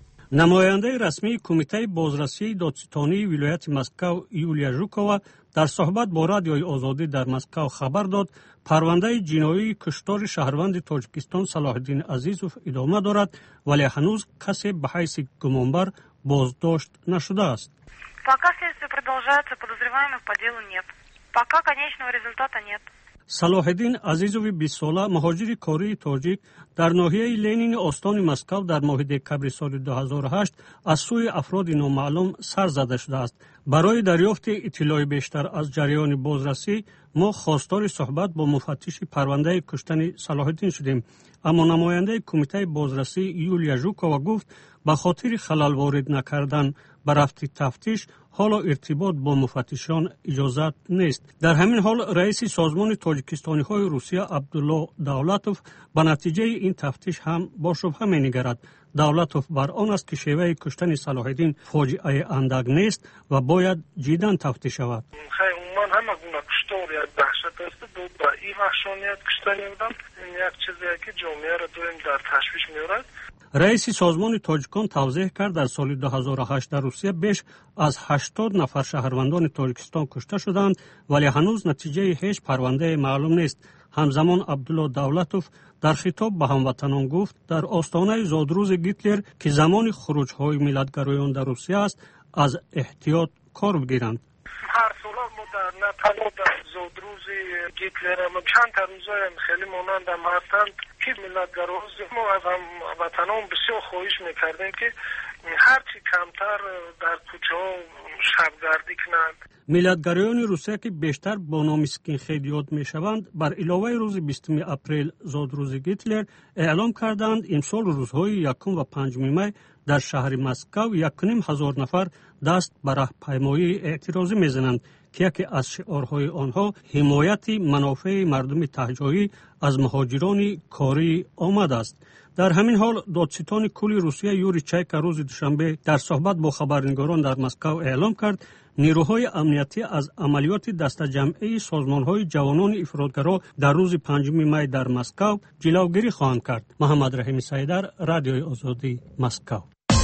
Speaker 19: نماینده رسمی کمیته بازرسی دادستانی ولایت مسکو یولیا ژوکووا در صحبت با رادیوی آزادی در مسکو خبر داد پرونده جنایی کشتار شهروند تاجیکستان صلاح‌الدین عزیزوف ادامه دارد ولی هنوز کسی به حیث گمانبر بازداشت نشده است.
Speaker 20: Пока следствие продолжается, подозреваемых по делу нет. Пока конечного результата нет.
Speaker 19: صلاح‌الدین عزیزوف 20 ساله مهاجر کاری تاجیک در ناحیه لنین استان مسکو در ماه دکبر سال 2008 از سوی افراد نامعلوم سر زده شده است. برای دریافت اطلاع بیشتر از جریان بازرسی ما خواستار صحبت با مفتش پرونده کشتن صلاح‌الدین شدیم، اما نماینده کمیته بازرسی یولیا ژوکووا گفت به خاطر خلل وارد نکردن به رفت تفتیش حالا ارتباط با مفتشان اجازت نیست. در همین حال رئیس سازمان تاجیکستانی‌های روسیه عبدالله دولتوف به نتیجه این تفتیش هم با شبهه می‌نگرد. دولتوف بر آن است که شیوه کشتن صلاح‌الدین فاجعه اندک نیست و باید جداً تفتیش شود.
Speaker 21: عموما همه گونه کشتار یک دهشت است. با این وحشانیت کشتن بودن یک چیزی که جامعه را دویم در تشویش می‌آورد.
Speaker 19: رئیس سازمان تاجیکان توضیح کرد در سال 2008 در روسیه بیش از 80 نفر شهروندان تاجیکستان کشته شدند ولی هنوز نتیجه هیچ پرونده معلوم نیست. همزمان عبدالله دولتوف در خطاب به هموطنان گفت در آستانه زادروز گیتلر که زمان خروج‌های ملت‌گرایان در روسیه است از احتیاط کار بگیرند.
Speaker 21: هر سال ما در نتنها در زادروز گیتلر ما چند تا روزای خیلی مانند هم هستند که ملت‌گراز ما از هموطنان بسیار خواهش میکردیم که هرچی کمتر در کوچه ها شبگردی کنند.
Speaker 19: ملت‌گرایان روسیه که بیشتر با نام اسکینهد یاد میشوند بر علاوه روز 20 اپریل زادروز گیتلر اعلام کردند امسال روزهای 1 و 5 می در شهر مسکو 1,500 نفر دست به راهپیمایی اعتراضی میزنند که یکی از شعارهای آنها حمایت منافع مردم تهجایی از مهاجران کاری آمده است. در همین حال دادستان کل روسیه یوری چایک روز دوشنبه در صحبت با خبرنگاران در مسکو اعلام کرد نیروهای امنیتی از عملیات دست جمعی سازمان‌های جوانان افراطگرا در روز 5 می در مسکو جلوگیری خواهند کرد. محمد رحیمی سایدر، رادیوی آزادی، مسکو.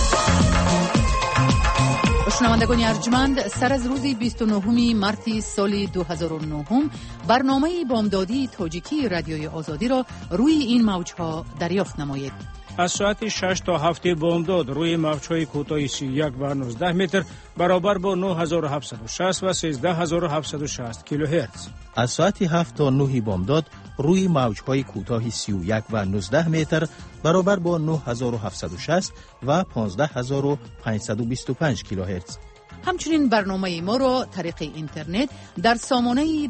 Speaker 1: شنوندگان ارجمند، سر از روز 29 مارس سال 2009 برنامه بامدادی تاجیکی رادیوی آزادی را روی این موج‌ها دریافت نمایید.
Speaker 22: از ساعت 6 تا 7 بامداد روی موج‌های کوتاه 31 و 19 متر برابر با 9760 و 13760 کیلوهرتز.
Speaker 23: از ساعت 7 تا 9 بامداد روی موج‌های کوتاه 31 و 19 متر برابر با 9760 و 15525 کیلوهرتز.
Speaker 1: همچنین برنامه ما را طریق اینترنت در سامانه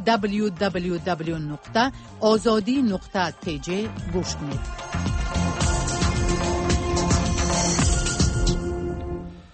Speaker 1: www.azadi.tj گوش کنید.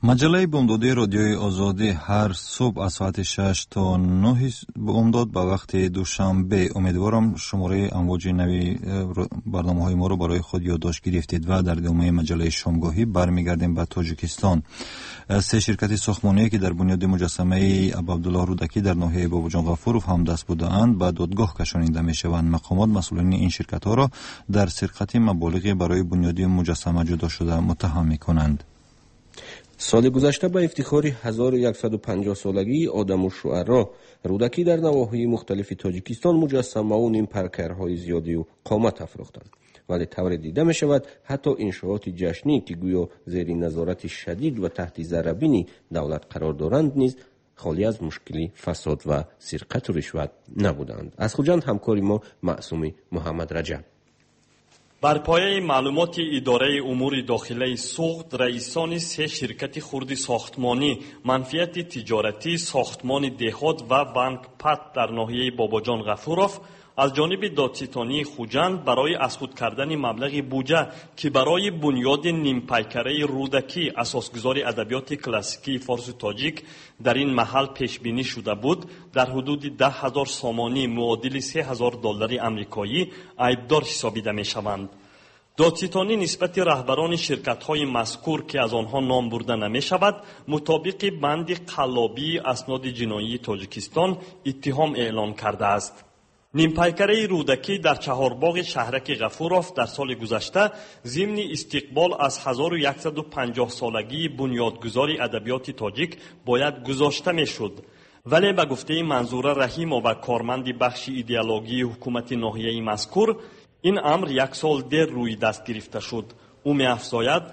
Speaker 5: مجله بامدادی رادیوی آزادی هر صبح از ساعت 6 تا 9 بامداد به وقت دوشنبه. امیدوارم شماره امواج نوی برنامه‌های ما رو برای خود یادداشت گرفتید و در ادامه مجله شامگاهی برمیگردیم به تاجیکستان. 3 شرکت ساختمانی که در بنیاد مجسمه ابوعبدالله رودکی در ناحیه باباجان غفورov هم دست بودند به دادگاه کشانیده میشوند. مقامات مسئولین این شرکت ها را در سرقت مبالغ برای بنیاد مجسمه جدا شده متهم می‌کنند.
Speaker 2: سال گذشته به افتخار 1150 سالگی آدم و شعرا رودکی در نواحی مختلف تاجیکستان مجسمه و نیم پرکرهای زیادی و قامت افروختند. ولی طور دیده می شود حتی انشاءات جشنی که گویا زیر نظارت شدید و تحت ذره‌بین دولت قرار دارند نیز خالی از مشکلی فساد و سرقت و رشوت نبودند. از خوجند همکاری ما معصوم محمد رجب.
Speaker 7: بر پایه معلومات اداره امور داخلی سوخت، رئیسان 3 شرکت خرد ساختمانی، منفعت تجارتی، ساختمان دهات و بانک پت در ناحیه باباجان غفورov از جانب دادستانی خوجند برای ازخود کردن مبلغ بودجه که برای بنیاد نیمپیکره رودکی اساسگذار ادبیات کلاسیکی فارس و تاجیک در این محل پیش بینی شده بود در حدود 10,000 سامانی معادل $3,000 آمریکایی عیبدار حسابیده می شوند. دادستانی نسبت رهبران شرکت‌های مذکور که از آنها نام برده نمی شود مطابق بند قلابی اسناد جنایی تاجیکستان اتهام اعلان کرده است. نیمپیکره رودکی در چهارباغ شهرک غفورov در سال گذشته ضمن استقبال از 1150 سالگی بنیادگذار ادبیات تاجیک باید گذاشته میشد، ولی به گفته منظوره رحیمова و کارمند بخش ایدئولوژی حکومت ناحیه مذکور این امر 1 سال دیر روی دست گرفته شد. او می‌افزاید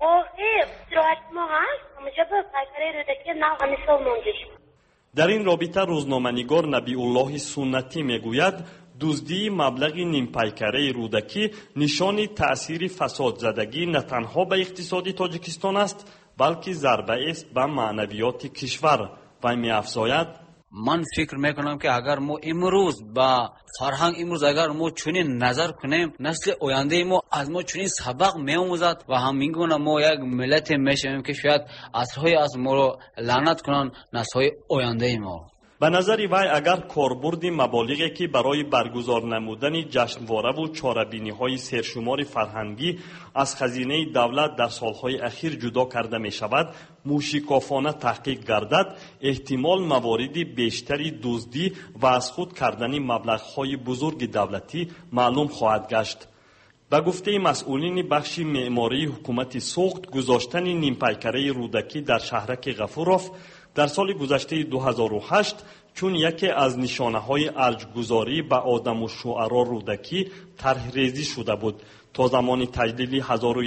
Speaker 7: در این رابطه روزنامه‌نگار نبی الله سنتی میگوید دزدی مبلغ نیمپیکره رودکی نشان تأثیر فساد زدگی نه تنها به اقتصاد تاجیکستان است بلکه ضربه است به معنویات کشور. و می‌افزاید
Speaker 8: من فکر میکنم که اگر ما امروز با فرهنگ امروز اگر ما چنین نظر کنیم نسل آینده ما از ما چنین سبق می‌آموزد و همین گونه ما یک ملت میشویم که شاید عصرهای از ما را لعنت کنند نسل‌های آینده ما.
Speaker 7: به نظر وی اگر کاربرد مبالغی که برای برگزار نمودن جشنواره و چاره‌بینی‌های سرشمار فرهنگی از خزینه دولت در سالهای اخیر جدا کرده می شود موشکافانه تحقیق گردد احتمال موارد بیشتری دزدی و از خود کردن مبلغ‌های بزرگ دولتی معلوم خواهد گشت. به گفته مسئولین بخش معماری حکومت سوخت گذاشتن نیمپیکره رودکی در شهرک غفورov در سال گذشته 2008 چون یکی از نشانه‌های ارجگذاری به آدم و شعرا رودکی طرح ریزی شده بود تا زمان تجلیل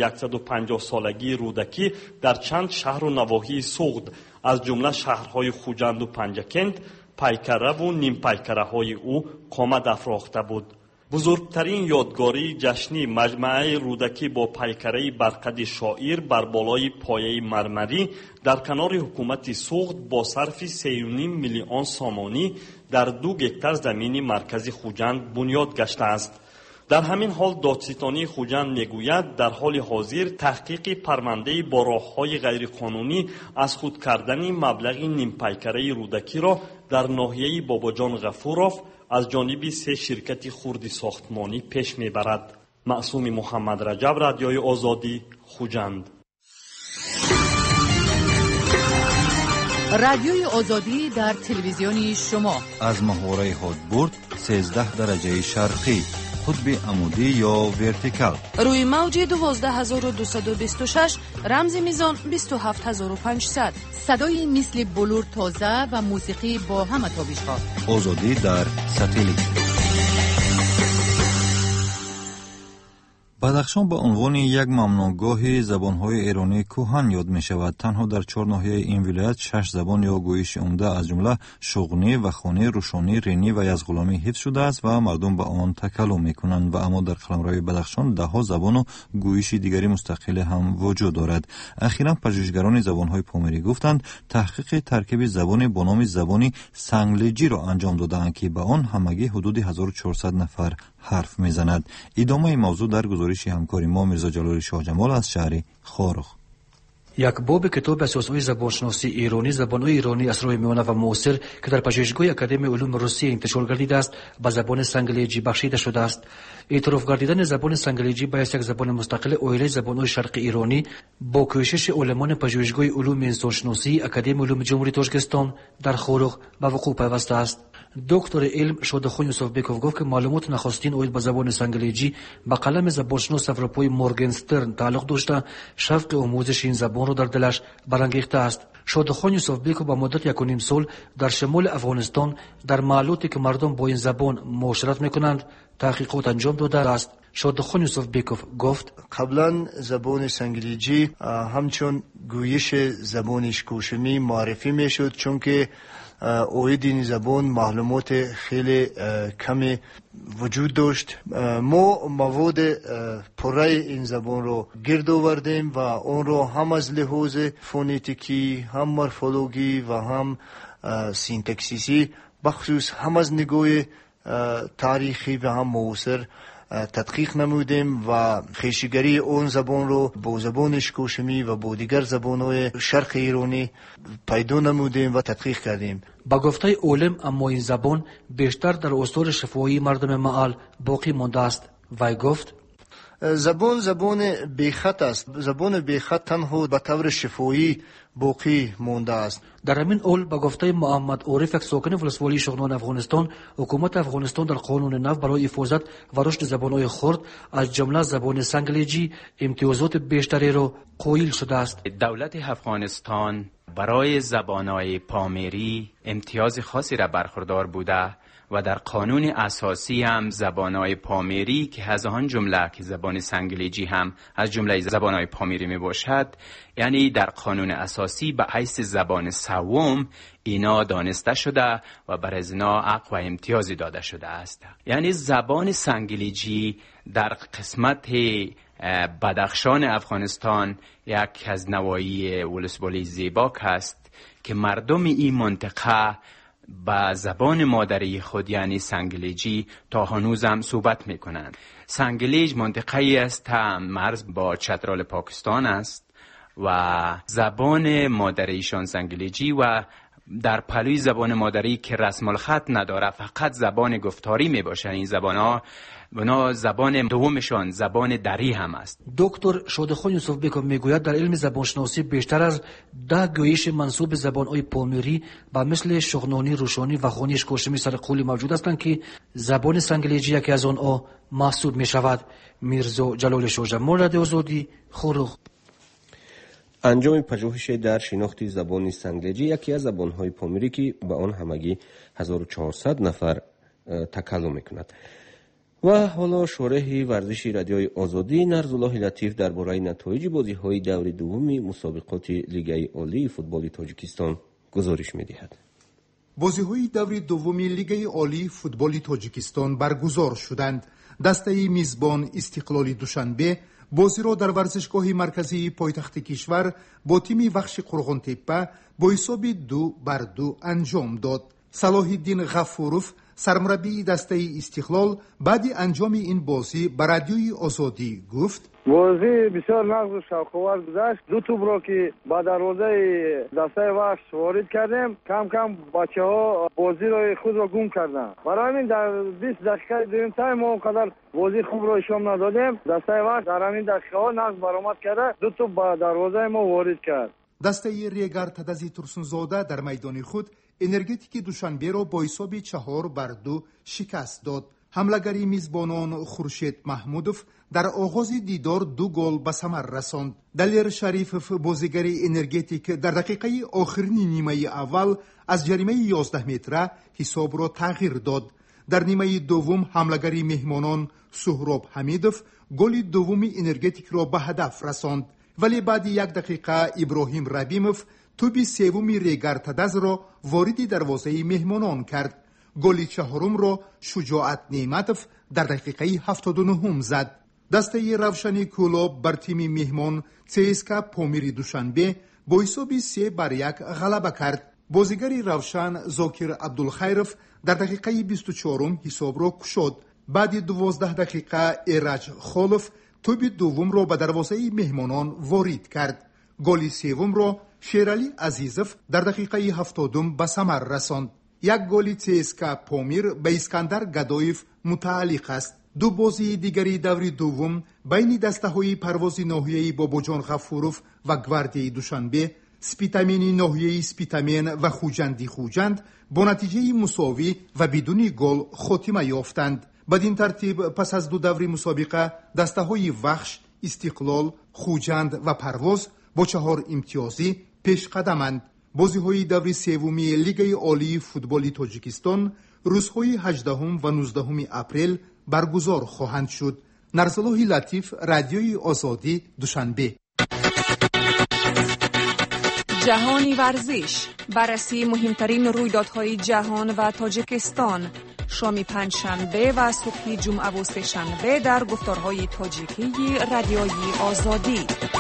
Speaker 7: 1150 سالگی رودکی در چند شهر و نواحی سوخت از جمله شهرهای خوجند و پنجکند پیکره و نیم پیکره‌های او قامت افراخته بود. بزرگترین یادگاری جشنی مجمع رودکی با پیکره برقد شاعر بر بالای پایه مرمری در کنار حکومت سوخت با صرف 3.5 میلیون سامانی در 2 گکتر زمین مرکزی خوجند بنیاد گشته است. در همین حال دادستانی خوجند میگوید در حال حاضر تحقیق پرونده با راه‌های غیرقانونی از خود کردن مبلغ نیم پیکره رودکی را در ناحیه باباجان غفورov از جانب 3 شرکت خرد ساختمانی پیش میبرد. معصوم محمد رجب، رادیوی آزادی، خوجند.
Speaker 1: رادیوی آزادی در تلویزیونی شما
Speaker 5: از محوره هادبورد 13 درجه شرقی قطب عمودی یا ورتیکال
Speaker 10: روی موج 12226 رمز میزان 27500
Speaker 1: صدای مثل بلور تازه و موسیقی با همه تابش‌ها.
Speaker 5: آزادی در ساتلیت. بدخشان به عنوان یک ممنوعگاه زبان‌های ایرانی کهن یاد می‌شود. تنها در 4 ناحیه این ولایت 6 زبان یا گویش عمده از جمله شغنی و خانی، روشانی، رینی و یزغلامی حفظ شده است و مردم به آن تکلم می‌کنند و اما در قلمرو بدخشان 10 زبان و گویش دیگری مستقل هم وجود دارد. اخیراً پژوهشگران زبان‌های پامری گفتند تحقیق ترکیب زبان با نام زبانی سنگلجی را انجام دادند که به آن همگی حدود 1400 نفر حرف میزند. ادامه موضوع در گزارش همکاری ما میرزا جلال شاه جمال از شهر خارخ.
Speaker 11: یک باب کتاب اساسهای زبانشناسی ایرانی، زبان‌های ایرانی اسرار میانه و معاصر که در پژوهشگاه اکادمی علوم روسیه انتشار گردیده است، به زبان سنگلیجی بخشیده شده است. اعتراف گردیدن زبان سنگلیجی به یک زبان مستقل اویل زبان‌های شرق ایرانی با کوشش علمان پژوهشگاه علوم انسانشناسی اکادمی علوم جمهوری تاجیکستان در خورخ به وقوع پیوسته است. دکتر علم شادخان یوسفبکوف گفت که معلومات نخستین اویل به زبان سنگلیجی به قلم زبانشناس اروپایی مورگنسترن تعلق داشته، شوق آموزش این زبان را در دلش برانگیخته است. شادخان یوسفبکوف با مدت 1.5 سال در شمال افغانستان در محلاتی که مردم با این زبان معاشرت میکنند تحقیقات انجام داده است. شادخان یوسفبکوف گفت
Speaker 12: قبلا زبان سنگلیجی همچون گویش زبان اشکوشمی معرفی میشد، چون که اوید این زبان معلومات خیلی کمی وجود داشت. ما مواد پره این زبان رو گرد آوردیم و اون رو هم از لحاظ فونتیکی، هم مورفولوژی و هم سینتاکسیسی بخصوص هم از نگاه تاریخی و هم معاصر تدقیق نمودیم و خویشیگری اون زبان رو با زبان اشکوشمی و با دیگر زبان‌های شرق ایرانی پیدا نمودیم و تدقیق کردیم.
Speaker 11: با گفته علم اما این زبان بیشتر در آثار شفاهی مردم محل باقی مانده است. وی گفت
Speaker 12: زبان بیخط است. زبان بیخط تنها به طور شفاهی باقی مانده است.
Speaker 11: در همین حال با گفته محمد عارف، یک ساکن ولسوالی شغنان افغانستان، حکومت افغانستان در قانون نو برای حفاظت و رشد زبان‌های خرد از جمله زبان سنگلیجی امتیازات بیشتری را قائل شده است.
Speaker 13: دولت افغانستان برای زبان‌های پامیری امتیاز خاصی را برخوردار بوده و در قانون اساسی هم زبان‌های پامیری که از آن جمله که زبان سنگلیجی هم از جمله زبان‌های پامیری می باشد، یعنی در قانون اساسی به حیث زبان سوم اینا دانسته شده و بر از اینا حق و امتیازی داده شده است. یعنی زبان سنگلیجی در قسمت بدخشان افغانستان یک از نواحی ولسوالی زیباک است که مردم این منطقه با زبان مادری خود یعنی سنگلیجی تا هنوز هم صحبت می کنند. سنگلیج منطقه‌ای است مرز با چترال پاکستان است و زبان مادریشان سنگلیجی و در پلوی زبان مادری که رسم الخط نداره، فقط زبان گفتاری می باشه. این زبان‌ها بنا زبان دومشان زبان دری هم است.
Speaker 11: دکتر شادخان یوسفبکوف میگوید در علم زبانشناسی بیشتر از 10 گویش منسوب زبان‌های پامیری با مثل شغنانی، روشانی و خوانی اشکوشمی سر قولی موجود هستند که زبان سنگلیجی یکی از آنها محسوب می شود. میرزا جلال شاهجمال، رادیو آزادی، خورخ.
Speaker 2: انجام پژوهش در شناخت زبان سنگلیجی، یکی از زبان‌های پامیری که به آن همگی 1400 نفر تکلم می‌کند. و حالا شارح ورزشی رادیوی آزادی نرزالله لطیف درباره نتایج بازی‌های دور دوم مسابقات لیگ عالی فوتبال تاجیکستان گزارش می‌دهد.
Speaker 24: بازی‌های دور دوم لیگ عالی فوتبال تاجیکستان برگزار شدند. دسته میزبان استقلال دوشنبه بازی را در ورزشگاه مرکزی پایتخت کشور با تیم وخش قرغان تپه با حساب 2-2 انجام داد. صلاح الدین غفوروف سرمربی دسته استقلال بعد انجام این بازی به رادیوی آزادی گفت:
Speaker 25: بازی بسیار نغز و شوق‌آور گذشت. 2 توپ را که با دروازه دسته وحش وارد کردیم، کم کم بچه‌ها بازی را خود را گم کردند. برای همین در 20 دقیقه دوم تایم ما اونقدر بازی خوب را نشان ندادیم. دسته وحش در همین دقیقه‌ها نغز برآمد کرده، 2 توپ با دروازه ما وارد کرد.
Speaker 24: دسته ریگر تدزی ترسونزاده در میدان خود انرژتیک دوشنبه را با حساب 4-2 شکست داد. حمله‌گری میزبانان خورشید محمودوف در آغاز دیدار 2 گل به ثمر رساند. دلیر شریفوف بازیگر انرژتیک در دقیقه آخرین نیمه اول از جریمه 11 متره حساب را تغییر داد. در نیمه دوم حمله‌گری مهمانان سهراب حمیدوف گل دوم انرژتیک را به هدف رساند، ولی بعد 1 دقیقه ابراهیم ربیموف توپ سوم ریگر تدز را وارد دروازه مهمانان کرد. گل چهارم را شجاعت نعمتوف در دقیقه 79 زد. دسته روشن کلاب بر تیم مهمان CSKA پامیری دوشنبه با حساب 3-1 غلبه کرد. بازیگر روشن زاکر عبدالخیروف در دقیقه 24 حساب را گشود. بعد 12 دقیقه ایرج خالف توپ دوم را به دروازه مهمانان وارد کرد. گل سوم را شیرالی عزیزف در دقیقه 70 به ثمر رساند. یک گل CSKA پامیر به اسکندر گدایف متعلق است. دو بازی دیگری دور دوم بین دسته‌های پرواز ناحیه‌ای باباجان غفوروف و گواردیای دوشنبه، سپیتامین ناحیه‌ای سپیتامین و خوجندی خوجند با نتیجه مساوی و بدون گل خاتمه یافتند. بدین ترتیب پس از دو دور مسابقه دسته‌های وخش، استقلال، خوجند و پرواز با 4 امتیازی پیش قدمند. بازی‌های دور سومی لیگ عالی فوتبال تاجیکستان روزهای 18 و 19 اپریل برگزار خواهند شد. نرسلوح لطیف، رادیوی آزادی، دوشنبه.
Speaker 10: جهانی ورزش، بررسی مهمترین رویدادهای جهان و تاجیکستان، شام پنجشنبه و صبح جمعه و سه‌شنبه در گفتارهای تاجیکی رادیوی آزادی.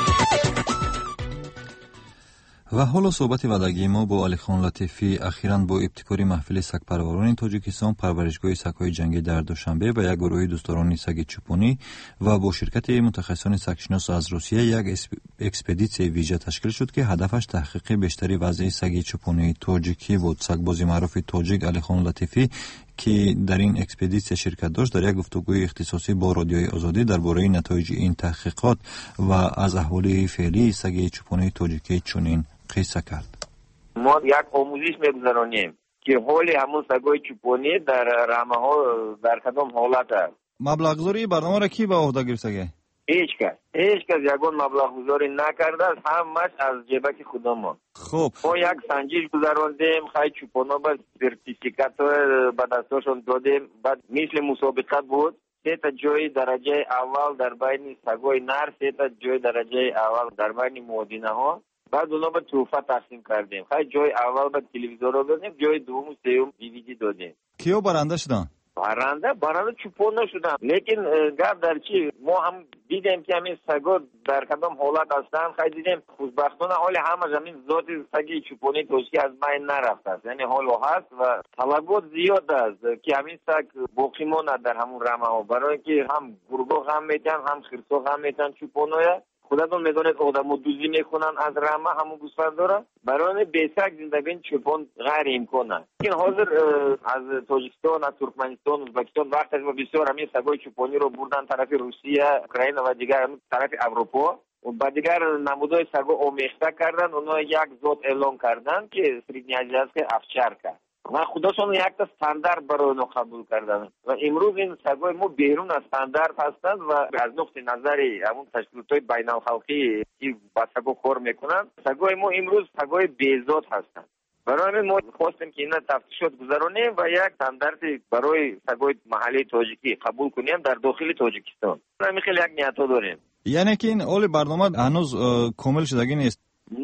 Speaker 5: و حالا صحبت وداگی ما با علیخان لطیفی اخیراً با ابتکاری محفل سگ‌پروران تاجیکستان، پرورشگاه سگ‌های جنگی در دوشنبه و یک گروه دوستداران سگ چوپانی و با شرکت متخصصان سگشناس از روسیه یک اکسپدیسیون ویژه تشکیل شد که هدفش تحقیق بیشتری وضع سگ چوپانی تاجیکی بود. سگبازی معروف تاجیک علیخان لطیفی که در این اکسپدیسیون شرکت داشت در یک گفتگوی اختصاصی با رادیوی آزادی درباره نتایج این تحقیقات و از احوال فعلی سگ چوپانی تاجیکی چنین قصه کرد.
Speaker 3: ما یک آموزش میگذرانیم که حال همون سگای چوپانی در رمه ها در کدام حالت است.
Speaker 5: مبلغ گذاری برنامه را کی به عهده گرفته؟
Speaker 3: هیچ کس یگان مبلغ گذاری نکرده است، همش از جیبک خودمان.
Speaker 5: خب
Speaker 3: ما یک سنجش گذراندیم، خیلی چوپانا با سرتیفیکات به دستشون دادیم. بعد مثل مسابقه بود، 3 تا جای درجه اول در بین سگای نر، 3 تا جای درجه اول در بین مؤدینه ها. بعد اونا به توفه تقسیم کردیم. خیلی جای اول به تلویزیون رو دادیم، جای دوم و سوم دیویدی دادیم.
Speaker 5: کیو برنده شدن؟
Speaker 3: برنده چوپان نشدن. لیکن گپ در چی؟ ما هم دیدیم که همین سگا در کدام حالت هستن. خیلی دیدیم خوشبختانه حال همه همین ذات سگی چوپانی توشکی از بین نرفته است، یعنی حال هست و طلبات زیاد است که همین سگ باقی ماند در همون رمه ها، برای که هم گربه غم میتن، هم خرسا غم میتن چوپانویا. خودتون میدونید آدمو دوزی میکنن از رمه همون گوسفند داره، برای بیسک زندگی چوپان غیر امکانه. لیکن حاضر از تاجیکستان، از ترکمنستان، ازبکستان وقتی ما بسیار همین سگای چوپانی رو بردن طرف روسیه، اوکراین و دیگر طرف اروپا و بعد دیگر نمودهای سگا آمیخته کردن. اونا یک ذات اعلام کردن که سریدنی است که افچرکه و خودشون یک تا استاندارد برای اونا قبول کردن و امروز این سگای ما بیرون از استاندارد هستند و از نقطه نظر همون تشکیلات‌های بین‌الخلقی که با سگا کار میکنن، سگای ما امروز سگای بی‌ذات هستند. برای ما خواستیم که اینا تفتیشات گذرانیم و یک استاندارد برای سگای محلی تاجیکی قبول کنیم در داخل تاجیکستان. همین خیلی یک نیت داریم.
Speaker 5: یعنی که این اول برنامه هنوز کامل شدگی نیست.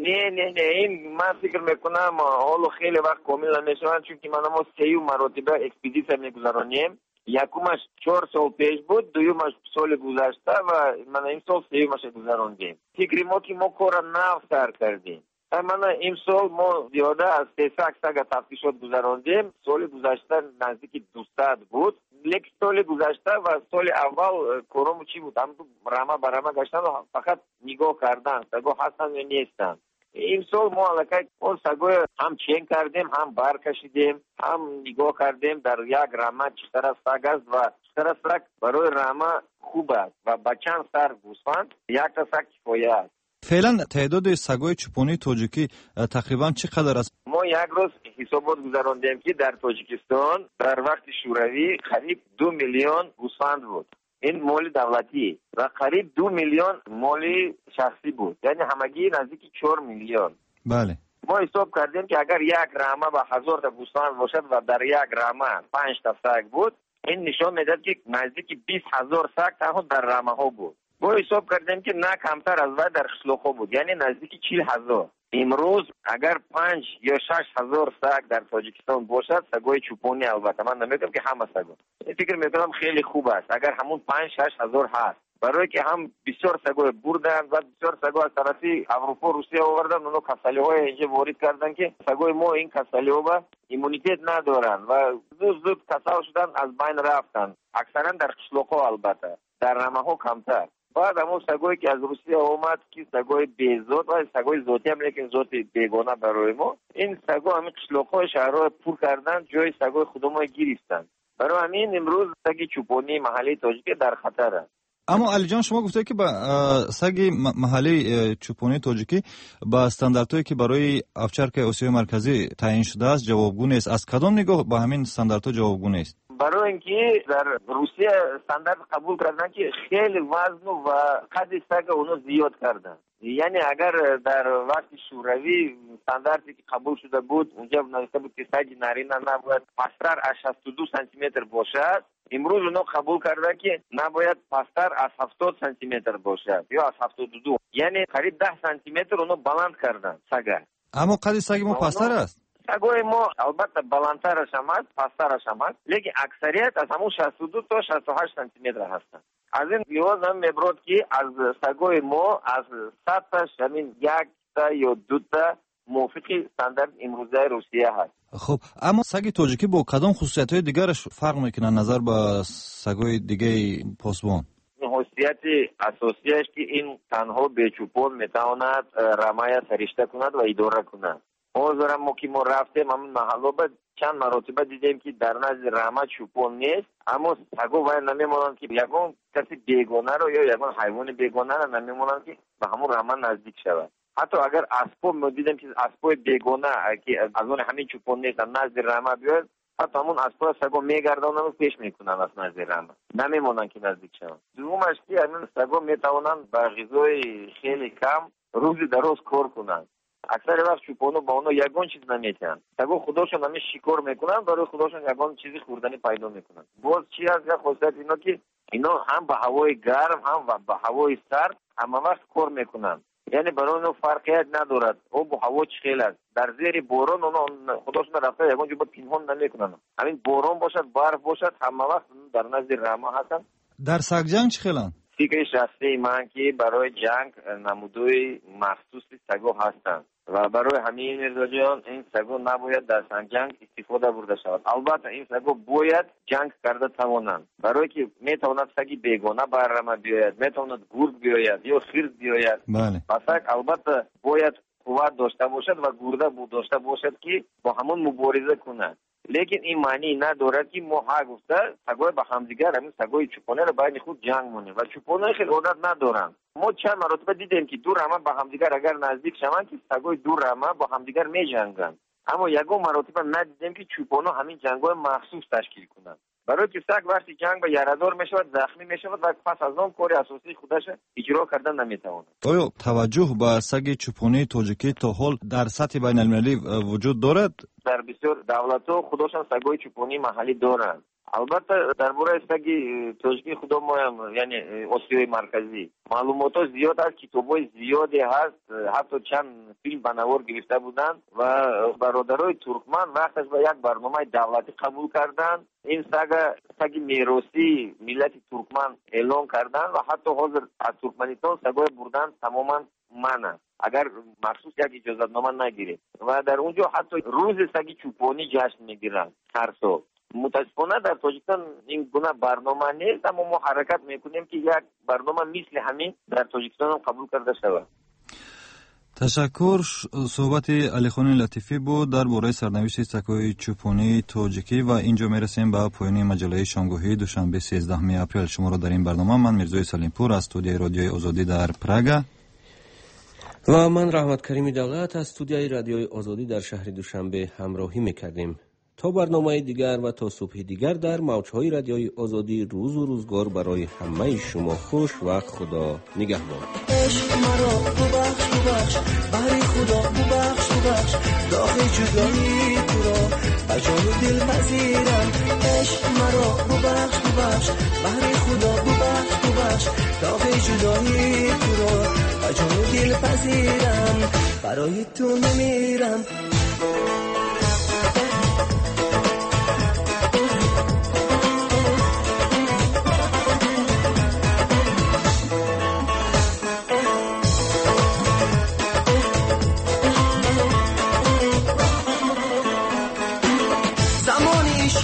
Speaker 3: نه این من فکر میکنم حالا خیلی وقت کامل نمیشوند، چون که ما 3 مرتبه اکسپدیسیون میگذرانیم. یکمش 4 سال پیش بود، دومش سال گذشته و من این سال سومش گذراندیم. فکر ما که ما کار نو سر کردیم. من این سال ما زیاده از 300 سگ تفتیشات گذراندیم. سال گذشته نزدیک 200 بود. لیکن سال گذشته و سال اول کارم چی بود؟ هم رمه برمه گشتن و فقط نگاه کردن سگا هستن یا نیستن. این سال ما علاقه اون سگای هم چین کردیم، هم بر کشیدیم، هم نگاه کردیم در یک رمه چقدر سگ است و چقدر سگ برای رمه خوب است و با چند سر گوسفند یک تا سگ کفایه است.
Speaker 5: فعلا تعداد سگای چوپانی تاجیکی تقریبا چقدر است؟
Speaker 3: ما یک روز حسابات گذراندیم که در تاجیکستان در وقت شوروی قریب 2 میلیون گوسفند بود. این مال دولتی و قریب 2 میلیون مال شخصی بود، یعنی همگی نزدیک 4 میلیون.
Speaker 5: بله.
Speaker 3: ما حساب کردیم که اگر یک رمه با 1000 تا گوسفند باشد و در یک رمه 5 تا سگ بود، این نشان میداد که نزدیک 20,000 سگ تنها در رمه ها بود. ما حساب کردیم که نه کمتر از وقت در قشلاق ها بود، یعنی نزدیک 40,000. امروز اگر 5 یا 6,000 سگ در تاجیکستان باشد، سگای چوپانی البته من نمیگم که همه سگا، فکر میکنم خیلی خوب است اگر همون 5-6,000 هست، برای که هم بسیار سگای بردن و بسیار سگا از طرف اروپا روسیه آوردن، اونو کسالی‌های اینجا وارد کردن که سگای ما این کسالی‌ها با ایمونیتت ندارن و زود کسال شدن از بین رفتن. اکثرا در قشلاق‌ها، البته در رمه‌ها کمتر. بعد همون سگویی که از روسیه اومد که سگوی بیزود و سگوی ذاتی هم لیکن ذات بیگانه برای ما، این سگو همین قشلاق‌های شهرها پر کردن، جای سگوی خودمون گرفتن. برای همین امروز سگ چوپانی محلی تاجیک در خطر است.
Speaker 5: اما علی جان شما گفته که با سگ محلی چوپانی تاجیکی با استانداردهایی که برای افچرک آسیای مرکزی تعیین شده است جوابگو است. از کدام نگاه با همین استانداردها جوابگو است؟
Speaker 3: برای اینکه در روسیه استاندارد قبول کردن که خیلی وزن و قد سگ اونو زیاد کردن. یعنی اگر در وقت شوروی استانداردی که قبول شده بود اونجا نوشته بود که سگ نارینه نباید پستر از 62 سانتی متر باشد، امروز اونو قبول کرده که نباید پستر از 70 سانتی متر باشد یا از 72، یعنی قریب 10 سانتی متر اونو بلند کردن سگ.
Speaker 5: اما قد سگ ما پستر است.
Speaker 3: سگوی ما البته بلندترش هم است، پسترش هم است، لیکن اکثریت از همون 62 تا 68 سانتی متر هستند. از این لحاظ هم میبرد که از سگوی ما از 100 تاش همین 1 تا یا 2 تا موافق استاندارد امروزه روسیه هست.
Speaker 5: خب اما سگ تاجیکی با کدام خصوصیت‌های دیگرش فرق میکنه نظر به سگوی دیگه پاسبان؟
Speaker 3: خصوصیت اساسیش که این تنها به چوپان میتواند رمای سرشته کند و اداره کند. حاضرم ما که ما رفتیم همون محله بعد چند مرتبه دیدیم که در نزد رحمت چوپان نیست، اما سگو باید نمیمونن که یکون کسی بیگانه رو یا یکون حیوان بیگانه رو نمیمونن که به همون رحمت نزدیک شود. حتی اگر اسبو ما دیدیم که اسبو بیگانه که از اون همین چوپان نیست نزد رحمت بیاد، حتی همون اسبو سگو میگردونن و پیش میکنن از نزد رحمت، نمیمونن که نزدیک شود. دومش که همین سگو میتوانن با غذای خیلی کم روزی دراز کار کنن. اکثر وقت چوپانو با اونو یگان چیز نمیتن، سگو خودشون همه شکار میکنن، برای خودشون یگان چیزی خوردنی پیدا میکنن. باز چی هست که خاصیت اینا که اینا هم به هوای گرم هم به هوای سرد همه وقت کار میکنن، یعنی برای اونو فرقیت ندارد او با هوا چخیل است. در زیر باران اونو خودشون رفته یگان جو با پنهان نمیکنن، همین باران باشد برف باشد همه وقت در نزد رحمه هستن.
Speaker 5: در سگ جنگ چخیلن؟
Speaker 3: فکر شخصی من که برای جنگ نمودوی مخصوصی سگو هستند و برای همین رجال این سگو نباید در جنگ استفاده برده شود. البته این سگو باید جنگ کرده توانند، برای که میتواند سگی بیگانه بررمه بیاید، میتواند گرگ بیاید یا خرس بیاید.
Speaker 5: بله.
Speaker 3: پس البته باید قوت داشته باشد و گرده داشته باشد که با همون مبارزه کند. لیکن این معنی ندارد که ما ها گفته سگوی با همدیگر همین سگوی چوپانه رو بین خود جنگ مونه و چوپانه خیلی عادت ندارن. ما چند مرتبه دیدیم که دو رمه با همدیگر اگر نزدیک شوند که سگوی دو رمه با همدیگر می جنگن، اما یگو مرتبه ندیدیم که چوپانه همین جنگ‌های مخصوص تشکیل کنند. برای که سگ وقتی جنگ به یاره‌دار میشود زخمی میشود و پس از اون کار اساسی خودش اجرا کردن نمیتواند.
Speaker 5: آیا توجه به سگ چوپانی تاجیکی تا حال در سطح بین‌المللی وجود دارد؟
Speaker 3: در بسیار دولت‌ها خودشان سگ‌های چوپانی محلی دارند. البته درباره سگ تاجیکی خود ما یعنی آسیای مرکزی معلومات زیاد است، کتاب‌های زیادی هست، حتی چند فیلم بنوار گرفته بودند و برادرای ترکمن وقتش به یک برنامه دولتی قبول کردند. این سگ میراثی ملت ترکمن اعلام کردند و حتی حاضر از ترکمنستان سگای بردن تماما منع اگر مخصوص یک اجازتنامه نگیره و در اونجا حتی روز سگ چوپانی جشن میگیرن هر سال. متاسفانه در تاجیکستان این گونه برنامه نیست، اما ما حرکت میکنیم که یک برنامه مثل همین در تاجیکستان هم قبول کرده شود.
Speaker 5: تشکر. صحبت علیخان لطیفی بود درباره سرنوشت سگ‌های چوپانی تاجیکی و اینجا میرسیم به پایان مجله شامگاهی دوشنبه 13 اپریل. شما را در این برنامه من میرزای سلیمپور از استودیوی رادیوی آزادی در پراگ
Speaker 2: و من رحمت کریمی دولت از استودیوی رادیوی آزادی در شهر دوشنبه همراهی میکردیم. تا برنامه دیگر و تا صبح دیگر در موجهای رادیوی آزادی روز و روزگار برای همه شما خوش و خدا نگهدار.
Speaker 4: عشق مرا ببخش برای خدا ببخش داغ جدایی تو را به جان و دل پذیرم. عشق مرا ببخش برای خدا ببخش داغ جدایی تو را به جان و دل پذیرم. برای تو نمیرم.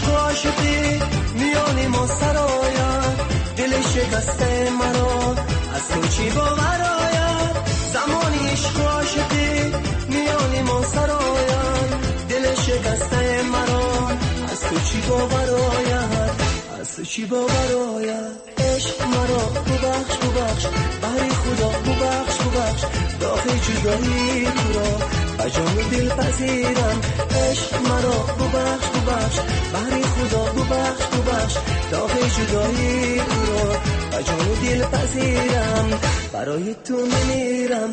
Speaker 4: شکسته مرا از تو چی باور آید زمانی عشق و عاشقی میان ما سرآید دل شکسته مرا از تو چی باور آید از تو چی باور آید عشق مرا ببخش ببخش بری خدا ببخش ببخش داغ جدایی تو را به جان و دل پذیرم عشق مرا ببخش ببخش بری خدا ببخش ببخش داغ جدایی تو را به جان و دل پذیرم برای تو میمیرم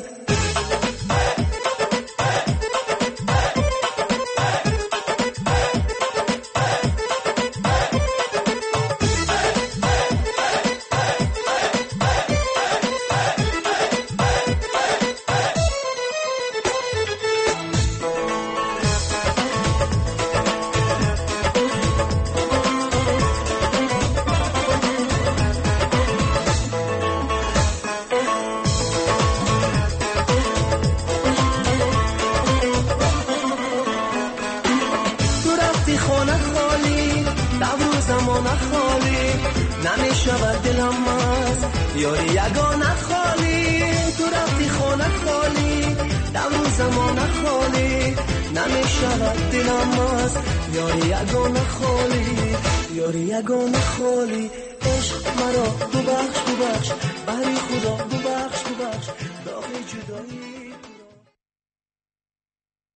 Speaker 4: نمیشود دلم مست یاری یگانه خالی تو رفتی خانه خالی دم زمان خالی نمیشود دلم مست یاری یگانه خالی یاری یگانه خالی عشق مرا ببخش ببخش بری خدا ببخش ببخش داغ جدایی